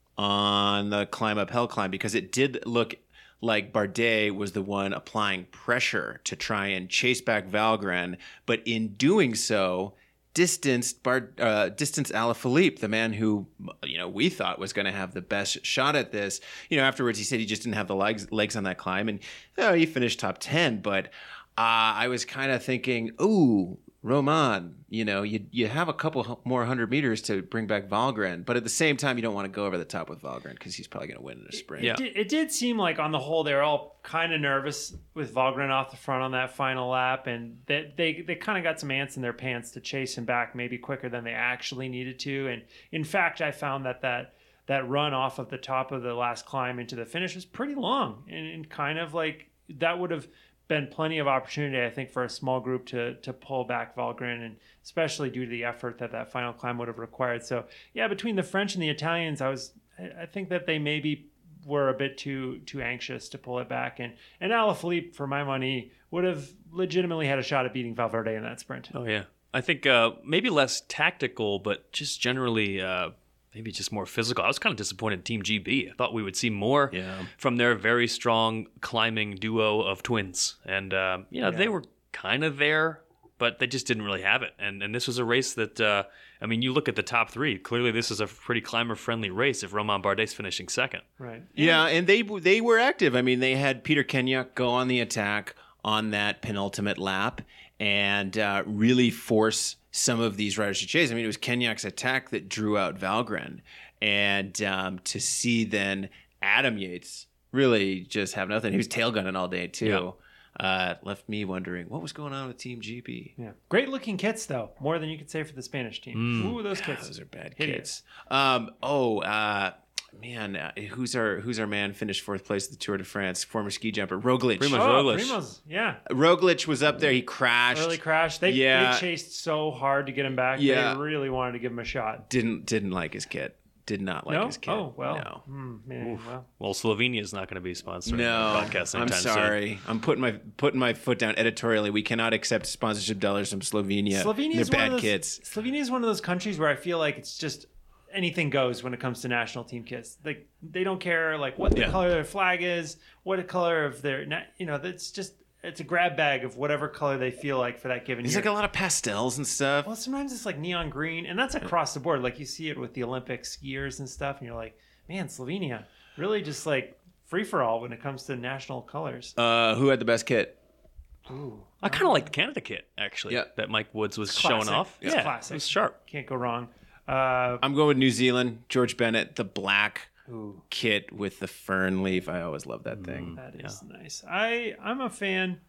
on the climb uphill climb, because it did look like Bardet was the one applying pressure to try and chase back Valgren, but in doing so, distanced Bar, uh, distanced Alaphilippe, the man who, you know, we thought was going to have the best shot at this. You know, afterwards he said he just didn't have the legs legs on that climb, and oh, he finished top ten. But uh, I was kind of thinking, ooh, Roman, you know, you you have a couple more hundred meters to bring back Valgren, but at the same time, you don't want to go over the top with Valgren because he's probably going to win in a sprint. Yeah. It did, it did seem like on the whole they were all kind of nervous with Valgren off the front on that final lap, and they they, they kind of got some ants in their pants to chase him back maybe quicker than they actually needed to. And in fact, I found that that, that run off of the top of the last climb into the finish was pretty long, and, and kind of like that would have been plenty of opportunity, I think, for a small group to to pull back Valgren, and especially due to the effort that that final climb would have required. So yeah, between the French and the Italians, I was I think that they maybe were a bit too too anxious to pull it back, and and Alaphilippe, for my money, would have legitimately had a shot at beating Valverde in that sprint. Oh yeah, I think uh, maybe less tactical, but just generally. Uh, Maybe just more physical. I was kind of disappointed in Team G B. I thought we would see more Yeah. from their very strong climbing duo of twins. And, uh, you know, Yeah. they were kind of there, but they just didn't really have it. And and this was a race that, uh, I mean, you look at the top three. Clearly, this is a pretty climber-friendly race if Romain Bardet's finishing second. Right. Yeah, and they they were active. I mean, they had Peter Kenyak go on the attack on that penultimate lap and uh, really force some of these riders to chase. I mean, it was Kenyak's attack that drew out Valgren. And um, to see then Adam Yates really just have nothing. He was tail gunning all day, too. Yeah. Uh, left me wondering, what was going on with Team G B? Yeah. Great looking kits, though. More than you could say for the Spanish team. Ooh, those kits. Those are bad Hideous. kids. Um, oh, uh, man, uh, who's our who's our man? Finished fourth place at the Tour de France. Former ski jumper Roglic. Primož Oh, Roglic. Primož, yeah. Roglic was up there. He crashed. Early crash. They, Yeah. they chased so hard to get him back. Yeah. They really wanted to give him a shot. Didn't didn't like his kit. Did not like no? his kit. Oh, well. No. Hmm, man, well. Well, Slovenia is not going to be sponsoring No, the podcast I'm anytime soon. sorry. I'm putting my putting my foot down editorially. We cannot accept sponsorship dollars from Slovenia. Slovenia They're is one bad of those, kids. Slovenia is one of those countries where I feel like it's just anything goes when it comes to national team kits. Like they don't care like what the Yeah. color of their flag is, what the color of their na- you know, it's just it's a grab bag of whatever color they feel like for that given There's year. like a lot of pastels and stuff. Well, sometimes it's like neon green, and that's across the board. Like you see it with the Olympic skiers and stuff, and you're like, man, Slovenia really just like free for all when it comes to national colors. Uh, who had the best kit? Ooh, I kind of like the Canada kit, actually, Yeah. that Mike Woods was It's showing classic. off. It's yeah, classic. it was sharp. can't go wrong. Uh, I'm going with New Zealand. George Bennett, the black ooh, kit with the fern leaf. I always love that thing. that is nice. I I'm a fan.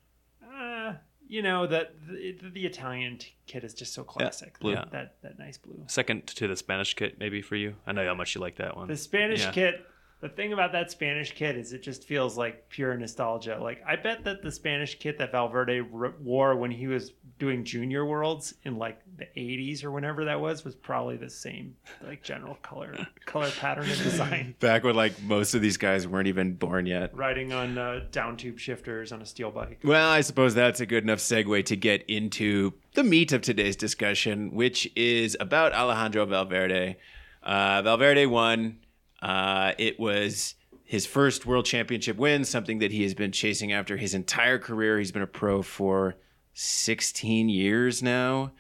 Uh, you know that the, the Italian t- kit is just so classic. blue. That, that that nice blue. Second to the Spanish kit, maybe for you. I know how much you like that one. The Spanish Yeah. kit, the thing about that Spanish kit is it just feels like pure nostalgia. Like, I bet that the Spanish kit that Valverde r- wore when he was doing Junior Worlds in like the eighties or whenever that was, was probably the same like general color, color pattern and design. Back when like most of these guys weren't even born yet. Riding on uh, down tube shifters on a steel bike. Well, I suppose that's a good enough segue to get into the meat of today's discussion, which is about Alejandro Valverde. Uh, Valverde won. Uh, it was his first world championship win, something that he has been chasing after his entire career. He's been a pro for sixteen years now.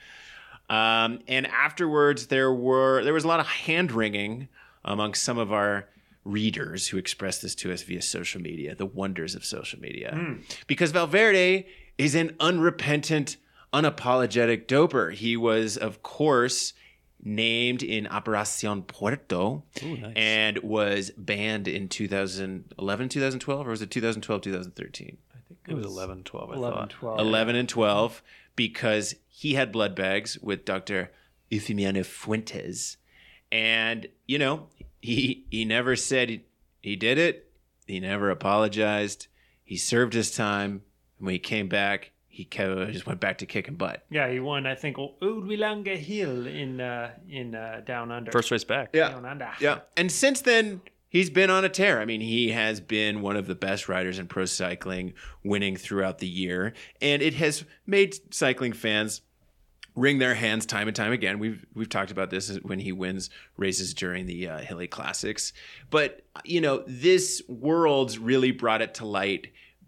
Um, and afterwards, there were there was a lot of hand wringing among some of our readers who expressed this to us via social media, the wonders of social media. Because Valverde is an unrepentant, unapologetic doper. He was, of course, named in Operacion Puerto Ooh, nice. and was banned in two thousand eleven, two thousand twelve, or was it two thousand twelve, two thousand thirteen? I think It was eleven, twelve, I eleven, thought. twelve. eleven and twelve, because he had blood bags with Doctor Eufemiano Fuentes. And, you know, he he never said he, he did it. He never apologized. He served his time. And when he came back, he kept, just went back to kicking butt. Yeah, he won. I think Udwilanga Hill in uh, in uh, Down Under. First race back. Down Under. Yeah. And since then, He's been on a tear. I mean, he has been one of the best riders in pro cycling, winning throughout the year. And it has made cycling fans wring their hands time and time again. We've we've talked about this when he wins races during the uh, Hilly Classics. But, you know, this Worlds really brought it to light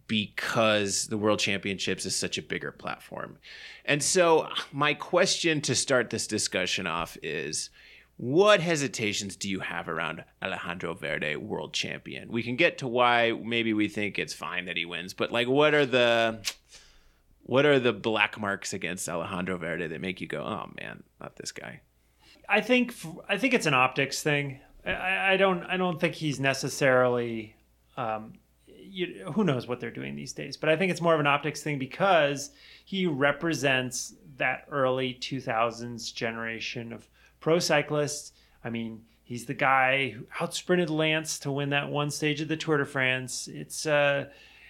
because the World Championships is such a bigger platform. And so my question to start this discussion off is, what hesitations do you have around Alejandro Verde, world champion? We can get to why maybe we think it's fine that he wins, but like, what are the what are the black marks against Alejandro Verde that make you go, oh man, not this guy? I think I think it's an optics thing. I, I don't I don't think he's necessarily. Um, you, who knows what they're doing these days? But I think it's more of an optics thing because he represents that early two thousands generation of pro cyclists. I mean, he's the guy who outsprinted Lance to win that one stage of the Tour de France. It's uh,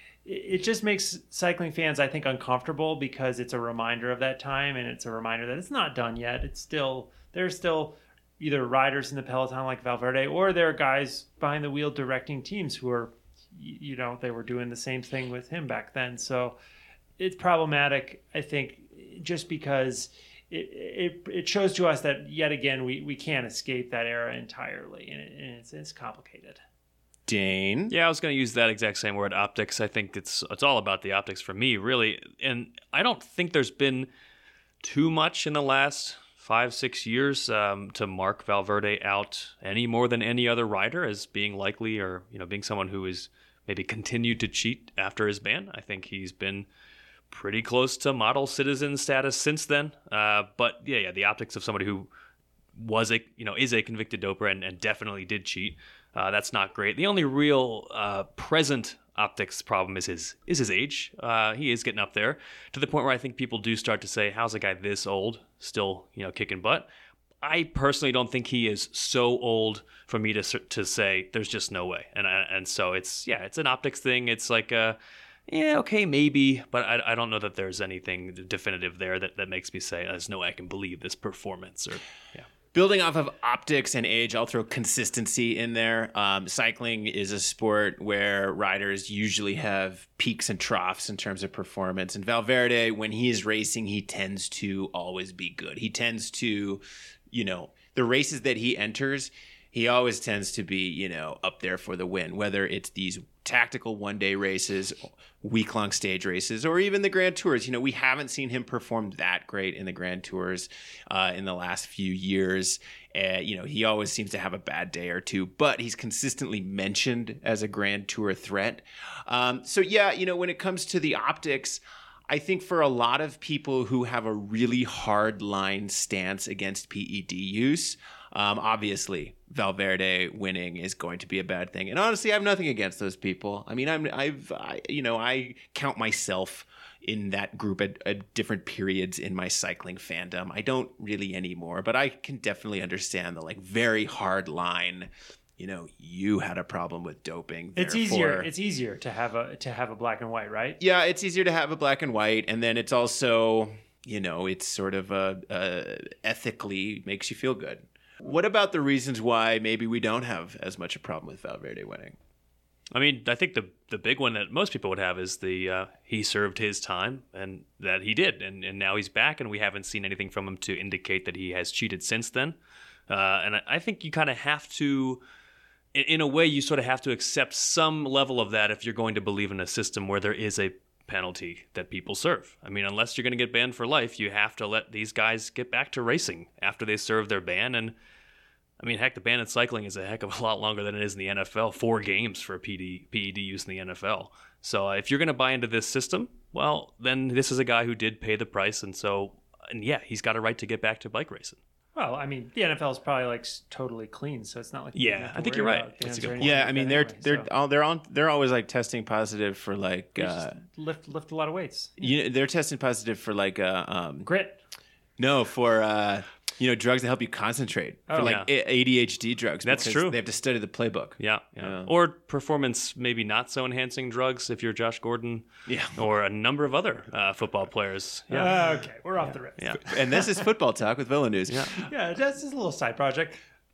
it just makes cycling fans, I think, uncomfortable because it's a reminder of that time, and it's a reminder that it's not done yet. It's still there's still either riders in the peloton like Valverde, or there are guys behind the wheel directing teams who are, you know, they were doing the same thing with him back then. So it's problematic, I think, just because It, it it shows to us that yet again we, we can't escape that era entirely, and, it, and it's it's complicated. Dane, Yeah, I was going to use that exact same word, optics. I think it's it's all about the optics for me, really, and I don't think there's been too much in the last five six years um, to mark Valverde out any more than any other rider as being likely, or you know, being someone who is maybe continued to cheat after his ban. I think he's been pretty close to model citizen status since then. Uh, but yeah, yeah, the optics of somebody who was a, you know, is a convicted doper and, and definitely did cheat. Uh, that's not great. The only real uh, present optics problem is his is his age. Uh, he is getting up there to the point where I think people do start to say, how's a guy this old still, you know, kicking butt? I personally don't think he is so old for me to to say there's just no way. And and so it's, yeah, it's an optics thing. It's like a, yeah, okay, maybe, but I, I don't know that there's anything definitive there that, that makes me say there's no way I can believe this performance. Or yeah. Building off of optics and age, I'll throw consistency in there. Um, cycling is a sport where riders usually have peaks and troughs in terms of performance. And Valverde, when he is racing, he tends to always be good. He tends to, you know, the races that he enters, he always tends to be, you know, up there for the win, whether it's these tactical one-day races, week-long stage races, or even the Grand Tours. You know, we haven't seen him perform that great in the Grand Tours uh, in the last few years. Uh, you know, he always seems to have a bad day or two, but he's consistently mentioned as a Grand Tour threat. Um, so, yeah, you know, when it comes to the optics, I think for a lot of people who have a really hard line stance against P E D use, um, obviously Valverde winning is going to be a bad thing. And honestly, I have nothing against those people. I mean, I'm, I've, I, you know, I count myself in that group at, at different periods in my cycling fandom. I don't really anymore, but I can definitely understand the like very hard line. You know, you had a problem with doping. It's therefore- easier. It's easier to have a to have a black and white, right? Yeah, it's easier to have a black and white, and then it's also, you know, it's sort of a, a ethically makes you feel good. What about the reasons why maybe we don't have as much a problem with Valverde winning? I mean, I think the the big one that most people would have is the uh, he served his time, and that he did, and, and now he's back, and we haven't seen anything from him to indicate that he has cheated since then. Uh, and I, I think you kind of have to, in, in a way, you sort of have to accept some level of that if you're going to believe in a system where there is a penalty that people serve. I mean, unless you're going to get banned for life, you have to let these guys get back to racing after they serve their ban. And I mean, heck, the ban in cycling is a heck of a lot longer than it is in the N F L. Four games for P D, P E D use in the N F L. So uh, if you're going to buy into this system, well, then this is a guy who did pay the price. And so, and yeah, he's got a right to get back to bike racing. Well, I mean, the N F L is probably like s- totally clean, so it's not like you Yeah, have to I think worry you're right. about That's bans a good or point. anything Yeah, like I mean, that they're anyway, they're so all they're on they're always like testing positive for like they uh, just lift lift a lot of weights. you know, they're testing positive for like uh, um Grit. no for uh you know drugs that help you concentrate for Oh, like yeah. A D H D drugs. That's because true. They have to study the playbook. Yeah, yeah. Yeah. Or performance maybe not so enhancing drugs if you're Josh Gordon. Yeah. Or a number of other uh, football players. Yeah. Uh, okay, we're off the rails. yeah. And this is football talk with Villa News. Yeah. Yeah, that's just a little side project.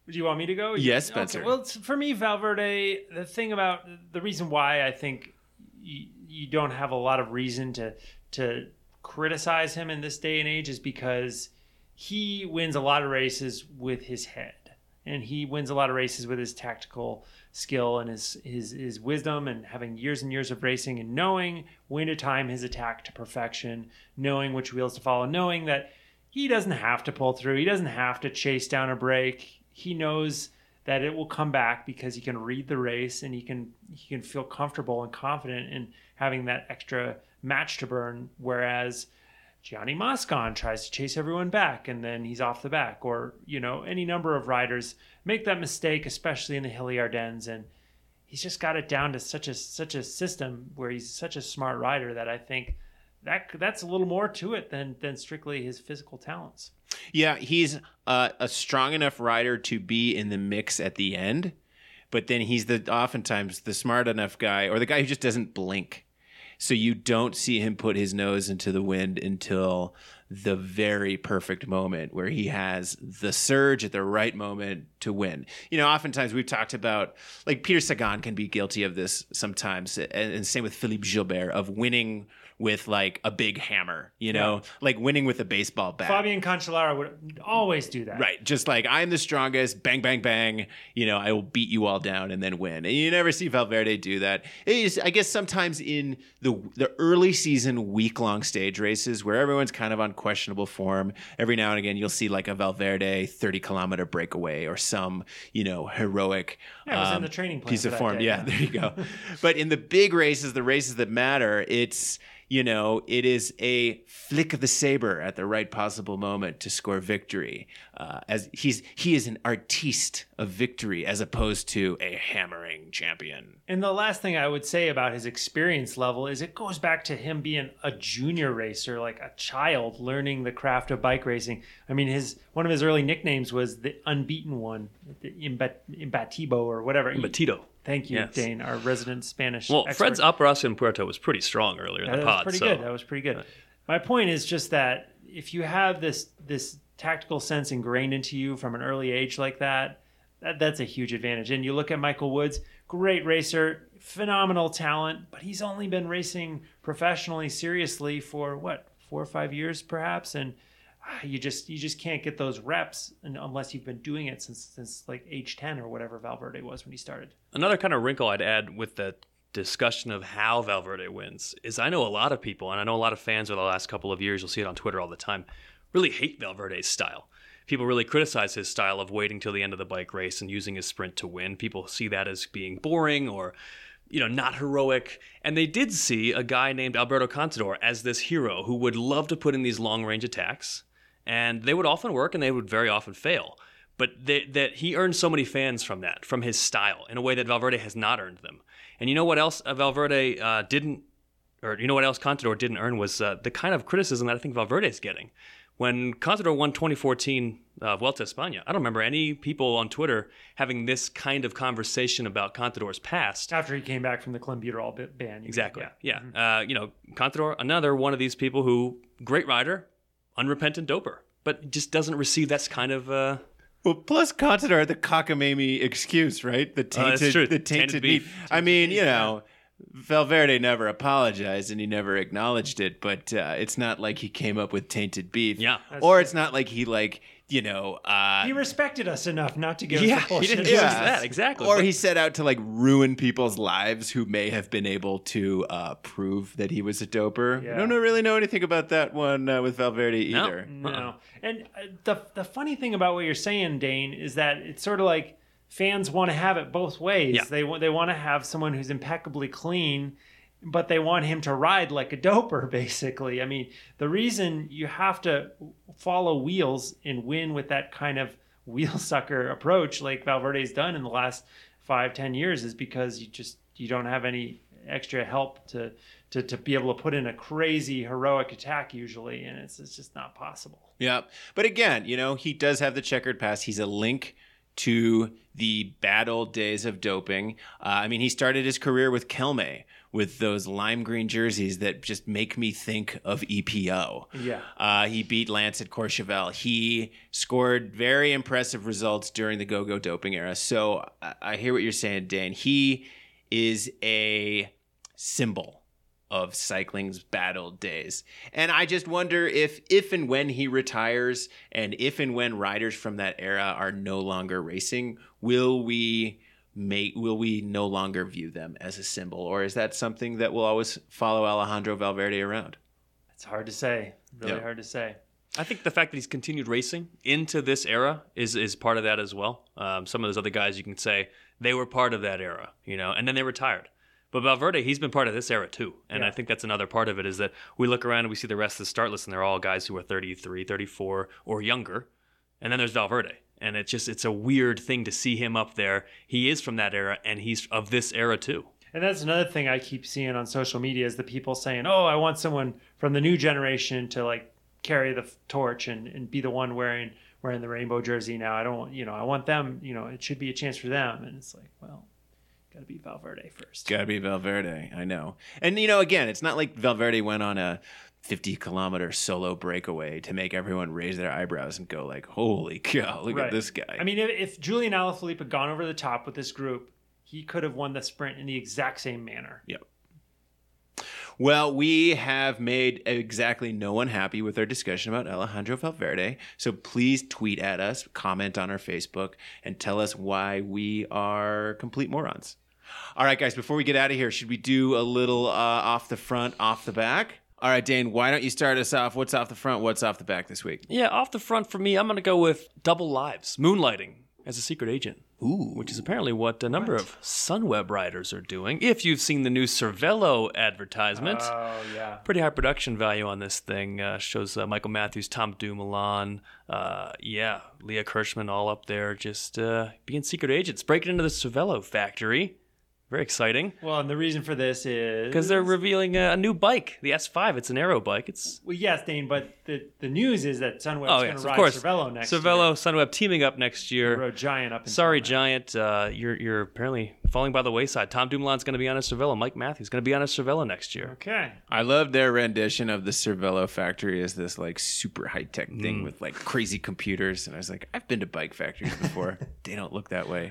Do you want me to go? Yes, Spencer. Okay. Well, it's- for me, Valverde, the thing about the reason why I think you, you don't have a lot of reason to to criticize him in this day and age is because he wins a lot of races with his head, and he wins a lot of races with his tactical skill and his his his wisdom, and having years and years of racing and knowing when to time his attack to perfection, knowing which wheels to follow, knowing that he doesn't have to pull through, he doesn't have to chase down a break. He knows that it will come back because he can read the race, and he can he can feel comfortable and confident in having that extra match to burn. Whereas Gianni Moscon tries to chase everyone back, and then he's off the back. Or, you know, any number of riders make that mistake, especially in the hilly Ardennes. And he's just got it down to such a such a system where he's such a smart rider that I think that that's a little more to it than than strictly his physical talents. Yeah, he's uh, a strong enough rider to be in the mix at the end, but then he's the oftentimes the smart enough guy, or the guy who just doesn't blink. So you don't see him put his nose into the wind until the very perfect moment where he has the surge at the right moment to win. You know, oftentimes we've talked about, like, Peter Sagan can be guilty of this sometimes, and, and same with Philippe Gilbert, of winning with like a big hammer, you know, yeah. like winning with a baseball bat. Fabian Cancellara would always do that. Right. Just like, I'm the strongest, bang, bang, bang, you know, I will beat you all down and then win. And you never see Valverde do that. It is, I guess sometimes in the the early season week-long stage races where everyone's kind of on questionable form, every now and again you'll see like a Valverde thirty kilometer breakaway or some, you know, heroic yeah, it was um, in the training plan piece of form. Day, yeah, yeah, there you go. But in the big races, the races that matter, it's, you know, it is a flick of the saber at the right possible moment to score victory. Uh, as he's he is an artiste of victory as opposed to a hammering champion. And the last thing I would say about his experience level is it goes back to him being a junior racer, like a child learning the craft of bike racing. I mean, his one of his early nicknames was the unbeaten one, the Imbat- Imbatibo or whatever. Imbatido. Thank you, yes. Dane, our resident Spanish Well, expert. Fred's Operación en Puerto was pretty strong earlier in that the was pod. pretty so. good. That was pretty good. My point is just that if you have this this tactical sense ingrained into you from an early age like that, that that's a huge advantage. And you look at Michael Woods, great racer, phenomenal talent, but he's only been racing professionally, seriously for what, four or five years perhaps, and you just you just can't get those reps unless you've been doing it since since like age ten or whatever Valverde was when he started. Another kind of wrinkle I'd add with the discussion of how Valverde wins is I know a lot of people, and I know a lot of fans over the last couple of years, you'll see it on Twitter all the time, really hate Valverde's style. People really criticize his style of waiting till the end of the bike race and using his sprint to win. People see that as being boring or, you know, not heroic. And they did see a guy named Alberto Contador as this hero who would love to put in these long-range attacks. And they would often work and they would very often fail. But they, that he earned so many fans from that, from his style, in a way that Valverde has not earned them. And you know what else uh, Valverde uh, didn't, or you know what else Contador didn't earn was uh, the kind of criticism that I think Valverde is getting. When Contador won twenty fourteen uh, Vuelta a España, I don't remember any people on Twitter having this kind of conversation about Contador's past. After he came back from the clenbuterol ban. Exactly. Mean, yeah. yeah. Mm-hmm. Uh, you know, Contador, another one of these people who, great rider, unrepentant doper, but just doesn't receive that kind of... Uh, Well, plus Contador had the cockamamie excuse, right? The tainted, uh, that's true. the tainted, Tainted meat. beef. I mean, you know, Valverde never apologized and he never acknowledged it, but uh, it's not like he came up with tainted beef. Yeah. Or it's not like he, like, you know... Uh, he respected us enough not to give yeah, us the bullshit. he didn't give us that, exactly. Or But- he set out to, like, ruin people's lives who may have been able to uh, prove that he was a doper. Yeah. I don't know, really know anything about that one uh, with Valverde No. either. No. Uh-uh. And uh, the the funny thing about what you're saying, Dane, is that it's sort of like fans want to have it both ways. Yeah. They want they want to have someone who's impeccably clean, but they want him to ride like a doper, basically. I mean, the reason you have to follow wheels and win with that kind of wheel sucker approach like Valverde's done in the last five, ten years is because you just you don't have any extra help to to, to be able to put in a crazy heroic attack usually, and it's it's just not possible. Yeah. But again, you know, he does have the checkered past. He's a link to the bad old days of doping. Uh, I mean, he started his career with Kelme, with those lime green jerseys that just make me think of E P O. Yeah. Uh, he beat Lance at Courchevel. He scored very impressive results during the go-go doping era. So I, I hear what you're saying, Dane. He is a symbol of cycling's bad old days. And I just wonder if if and when he retires and if and when riders from that era are no longer racing, will we make will we no longer view them as a symbol, or is that something that will always follow Alejandro Valverde around? It's hard to say. Really Yeah. hard to say. I think the fact that he's continued racing into this era is is part of that as well. Um, some of those other guys, you can say they were part of that era, you know, and then they retired. But Valverde, he's been part of this era too. And Yeah. I think that's another part of it is that we look around and we see the rest of the start list and they're all guys who are thirty-three, thirty-four or younger. And then there's Valverde. And it's just, it's a weird thing to see him up there. He is from that era and he's of this era too. And that's another thing I keep seeing on social media is the people saying, oh, I want someone from the new generation to like carry the f- torch and, and be the one wearing wearing the rainbow jersey now. I don't want, you know, I want them, you know, it should be a chance for them. And it's like, well, got to be Valverde first. Gotta be Valverde, I know. And, you know, again, it's not like Valverde went on a fifty kilometer solo breakaway to make everyone raise their eyebrows and go like, holy cow, look Right. at this guy. I mean, if, if Julian Alaphilippe had gone over the top with this group, he could have won the sprint in the exact same manner. Yep. Well, we have made exactly no one happy with our discussion about Alejandro Valverde. So please tweet at us, comment on our Facebook, and tell us why we are complete morons. All right, guys, before we get out of here, should we do a little uh, off the front, off the back? All right, Dane, why don't you start us off? What's off the front? What's off the back this week? Yeah, off the front for me, I'm going to go with double lives, moonlighting as a secret agent. Ooh. Which is apparently what a number of Sunweb riders are doing. If you've seen the new Cervelo advertisement, Oh, yeah. pretty high production value on this thing. Uh, shows uh, Michael Matthews, Tom Dumoulin, uh, yeah, Leah Kirchman all up there just uh, being secret agents, breaking into the Cervelo factory. Very exciting. Well, and the reason for this is... Because they're revealing a, a new bike, the S five. It's an aero bike. It's Well, yes, Dane, but the, the news is that Sunweb's Oh, going yes, to of ride course. Cervelo next Cervelo, year. Sunweb teaming up next year. Rode Giant up in Sorry, Sunweb. Giant, uh, you're you're apparently falling by the wayside. Tom Dumoulin's going to be on a Cervelo. Mike Matthews going to be on a Cervelo next year. Okay. I love their rendition of the Cervelo factory as this like super high tech thing with like crazy computers. And I was like, I've been to bike factories before. They don't look that way.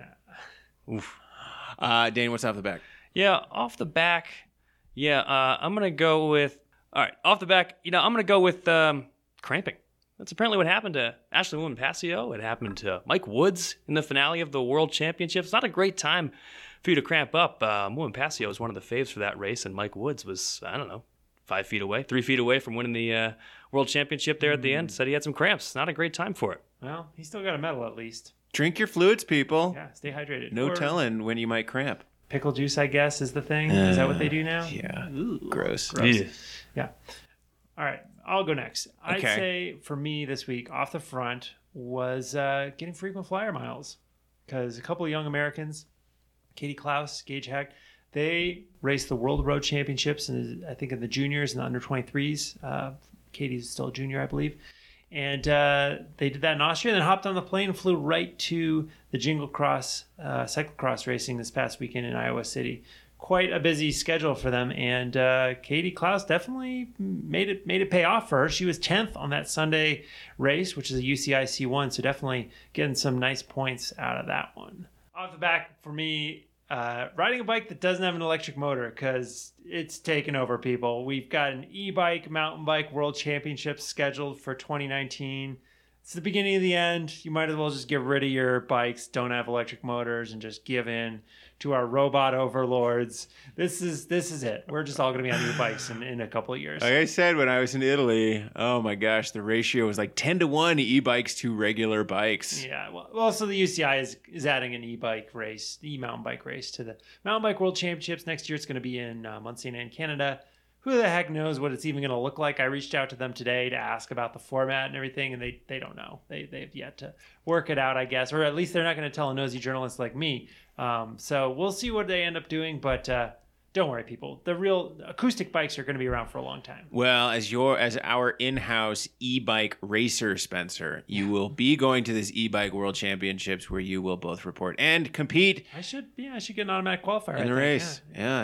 Nah. Oof. Uh, Dane, what's off the back? Yeah, off the back, yeah, uh, I'm going to go with, all right, off the back, you know, I'm going to go with um, cramping. That's apparently what happened to Ashley Woman Passio. It happened to Mike Woods in the finale of the World Championship. It's not a great time for you to cramp up. Uh, Woman Passio was one of the faves for that race, and Mike Woods was, I don't know, five feet away, three feet away from winning the uh, World Championship there at the end. Said he had some cramps. Not a great time for it. Well, he still got a medal at least. Drink your fluids, people. Yeah, stay hydrated. No Or telling when you might cramp. Pickle juice, I guess, is the thing. Is that what they do now? Yeah. Gross. Yeah. All right, I'll go next. I'd Okay. say for me this week, off the front, was uh, getting frequent flyer miles. Because a couple of young Americans, Katie Klaus, Gage Heck, they raced the World Road Championships, and I think in the juniors and the under twenty-threes. Uh, Katie's still a junior, I believe. And uh, they did that in Austria, and then hopped on the plane and flew right to the Jingle Cross uh, cyclocross racing this past weekend in Iowa City. Quite a busy schedule for them, and uh, Katie Klaus definitely made it made it pay off for her. She was tenth on that Sunday race, which is a U C I C one, so definitely getting some nice points out of that one. Off the back for me, uh, riding a bike that doesn't have an electric motor, because it's taken over, people. We've got an e-bike, mountain bike world championship scheduled for twenty nineteen. It's the beginning of the end. You might as well just get rid of your bikes, don't have electric motors, and just give in to our robot overlords. This is this is it. We're just all going to be on new bikes in, in a couple of years. Like I said, when I was in Italy, oh my gosh, the ratio was like ten to one e-bikes to regular bikes. Yeah, well, well, so the U C I is, is adding an e-bike race, the e-mountain bike race to the Mountain Bike World Championships. Next year it's going to be in uh, Monsignor in Canada. Who the heck knows what it's even going to look like? I reached out to them today to ask about the format and everything, and they, they don't know. They, they've yet to work it out, I guess, or at least they're not going to tell a nosy journalist like me. Um, so we'll see what they end up doing, but uh, don't worry, people. The real acoustic bikes are going to be around for a long time. Well, as your as our in-house e-bike racer, Spencer, you will be going to this e-bike world championships where you will both report and compete I should, yeah, I should get an automatic qualifier. I in the think, race. yeah. Yeah.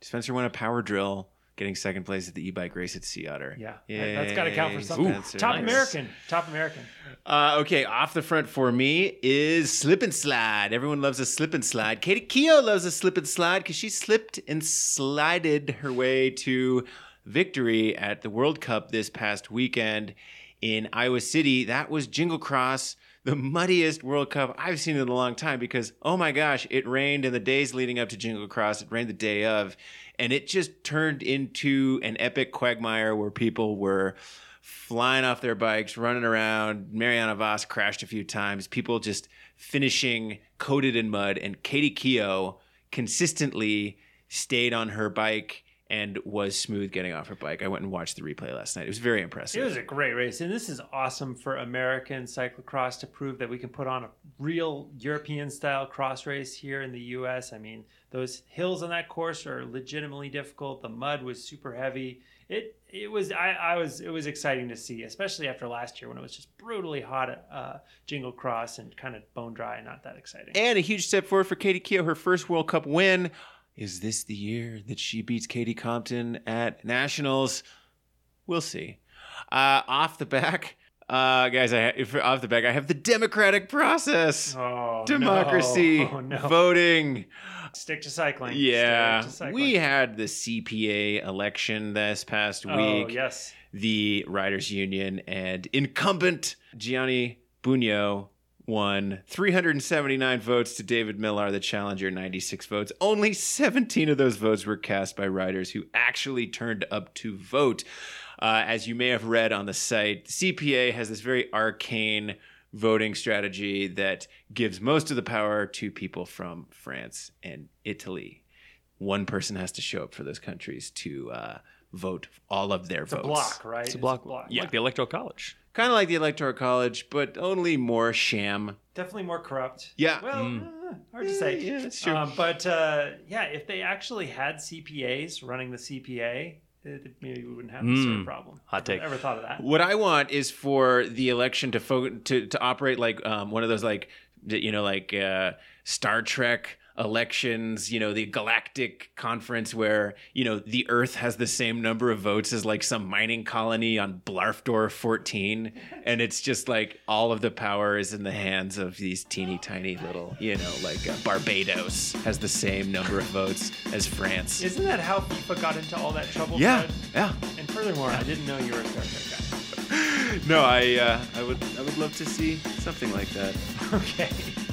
Spencer won a power drill, getting second place at the e-bike race at Sea Otter. Yeah, Yay, that's got to count for something. Spencer. Top Nice. American, top American. Uh, okay, off the front for me is slip and slide. Everyone loves a slip and slide. Katie Keough loves a slip and slide because she slipped and slided her way to victory at the World Cup this past weekend in Iowa City. That was Jingle Cross, the muddiest World Cup I've seen in a long time because, oh my gosh, it rained in the days leading up to Jingle Cross. It rained the day of, and it just turned into an epic quagmire where people were flying off their bikes, running around. Mariana Voss crashed a few times. People just finishing coated in mud, and Katie Keough consistently stayed on her bike and was smooth getting off her bike. I went and watched the replay last night. It was very impressive. It was a great race, and this is awesome for American cyclocross to prove that we can put on a real European-style cross race here in the U S. I mean, those hills on that course are legitimately difficult. The mud was super heavy. It it was I, I was it was exciting to see, especially after last year when it was just brutally hot at uh, Jingle Cross and kind of bone dry and not that exciting. And a huge step forward for Katie Keough, her first World Cup win. Is this the year that she beats Katie Compton at Nationals? We'll see. Uh, off the back, uh, guys, I if, off the back, I have the democratic process, Oh, democracy, no. Oh, no. voting. Stick to cycling. Yeah, Stick to cycling. we had the C P A election this past Oh, week. yes. The Riders Union and incumbent Gianni Bugno won three hundred seventy-nine votes to David Millar, the challenger, ninety-six votes. Only seventeen of those votes were cast by riders who actually turned up to vote. Uh, as you may have read on the site, the C P A has this very arcane voting strategy that gives most of the power to people from France and Italy. One person has to show up for those countries to uh, vote all of their It's a votes. block, right? It's a block, Yeah. like the Electoral College. Kind of like the Electoral College, but only more sham. Definitely more corrupt. Yeah. Well, uh, hard to say. Yeah, that's true. Um, but uh, yeah, if they actually had C P As running the C P A, it, maybe we wouldn't have this sort of Mm. problem. Hot take. Never thought of that. What I want is for the election to fo- to to operate like um, one of those like you know like uh, Star Trek elections, you know, the galactic conference where, you know, the Earth has the same number of votes as like some mining colony on Blarfdorf fourteen. And it's just like all of the power is in the hands of these teeny tiny little, you know, like uh, Barbados has the same number of votes as France. Isn't that how FIFA got into all that trouble? Yeah, Fred? yeah. And furthermore, I didn't know you were a Star Trek guy. No, I uh, I would I would love to see something like that. Okay.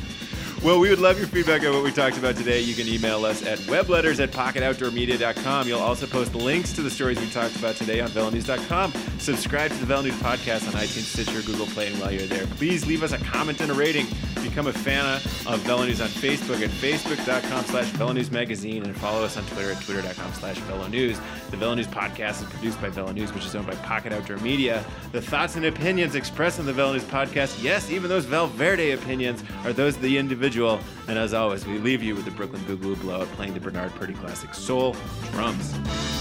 Well, we would love your feedback on what we talked about today. You can email us at webletters at pocket outdoor media dot com. You'll also post links to the stories we talked about today on velo news dot com. Subscribe to the Velo News podcast on iTunes, Stitcher, Google Play, and while you're there, please leave us a comment and a rating. Become a fan of Velo News on Facebook at facebook dot com slash Velo News Magazine, and follow us on Twitter at twitter dot com slash Velo News. The Velo News podcast is produced by Velo News, which is owned by Pocket Outdoor Media. The thoughts and opinions expressed on the Velo News podcast, yes, even those Valverde opinions, are those of the individual. And as always, we leave you with the Brooklyn Boogaloo Blowout playing the Bernard Purdy classic Soul Drums.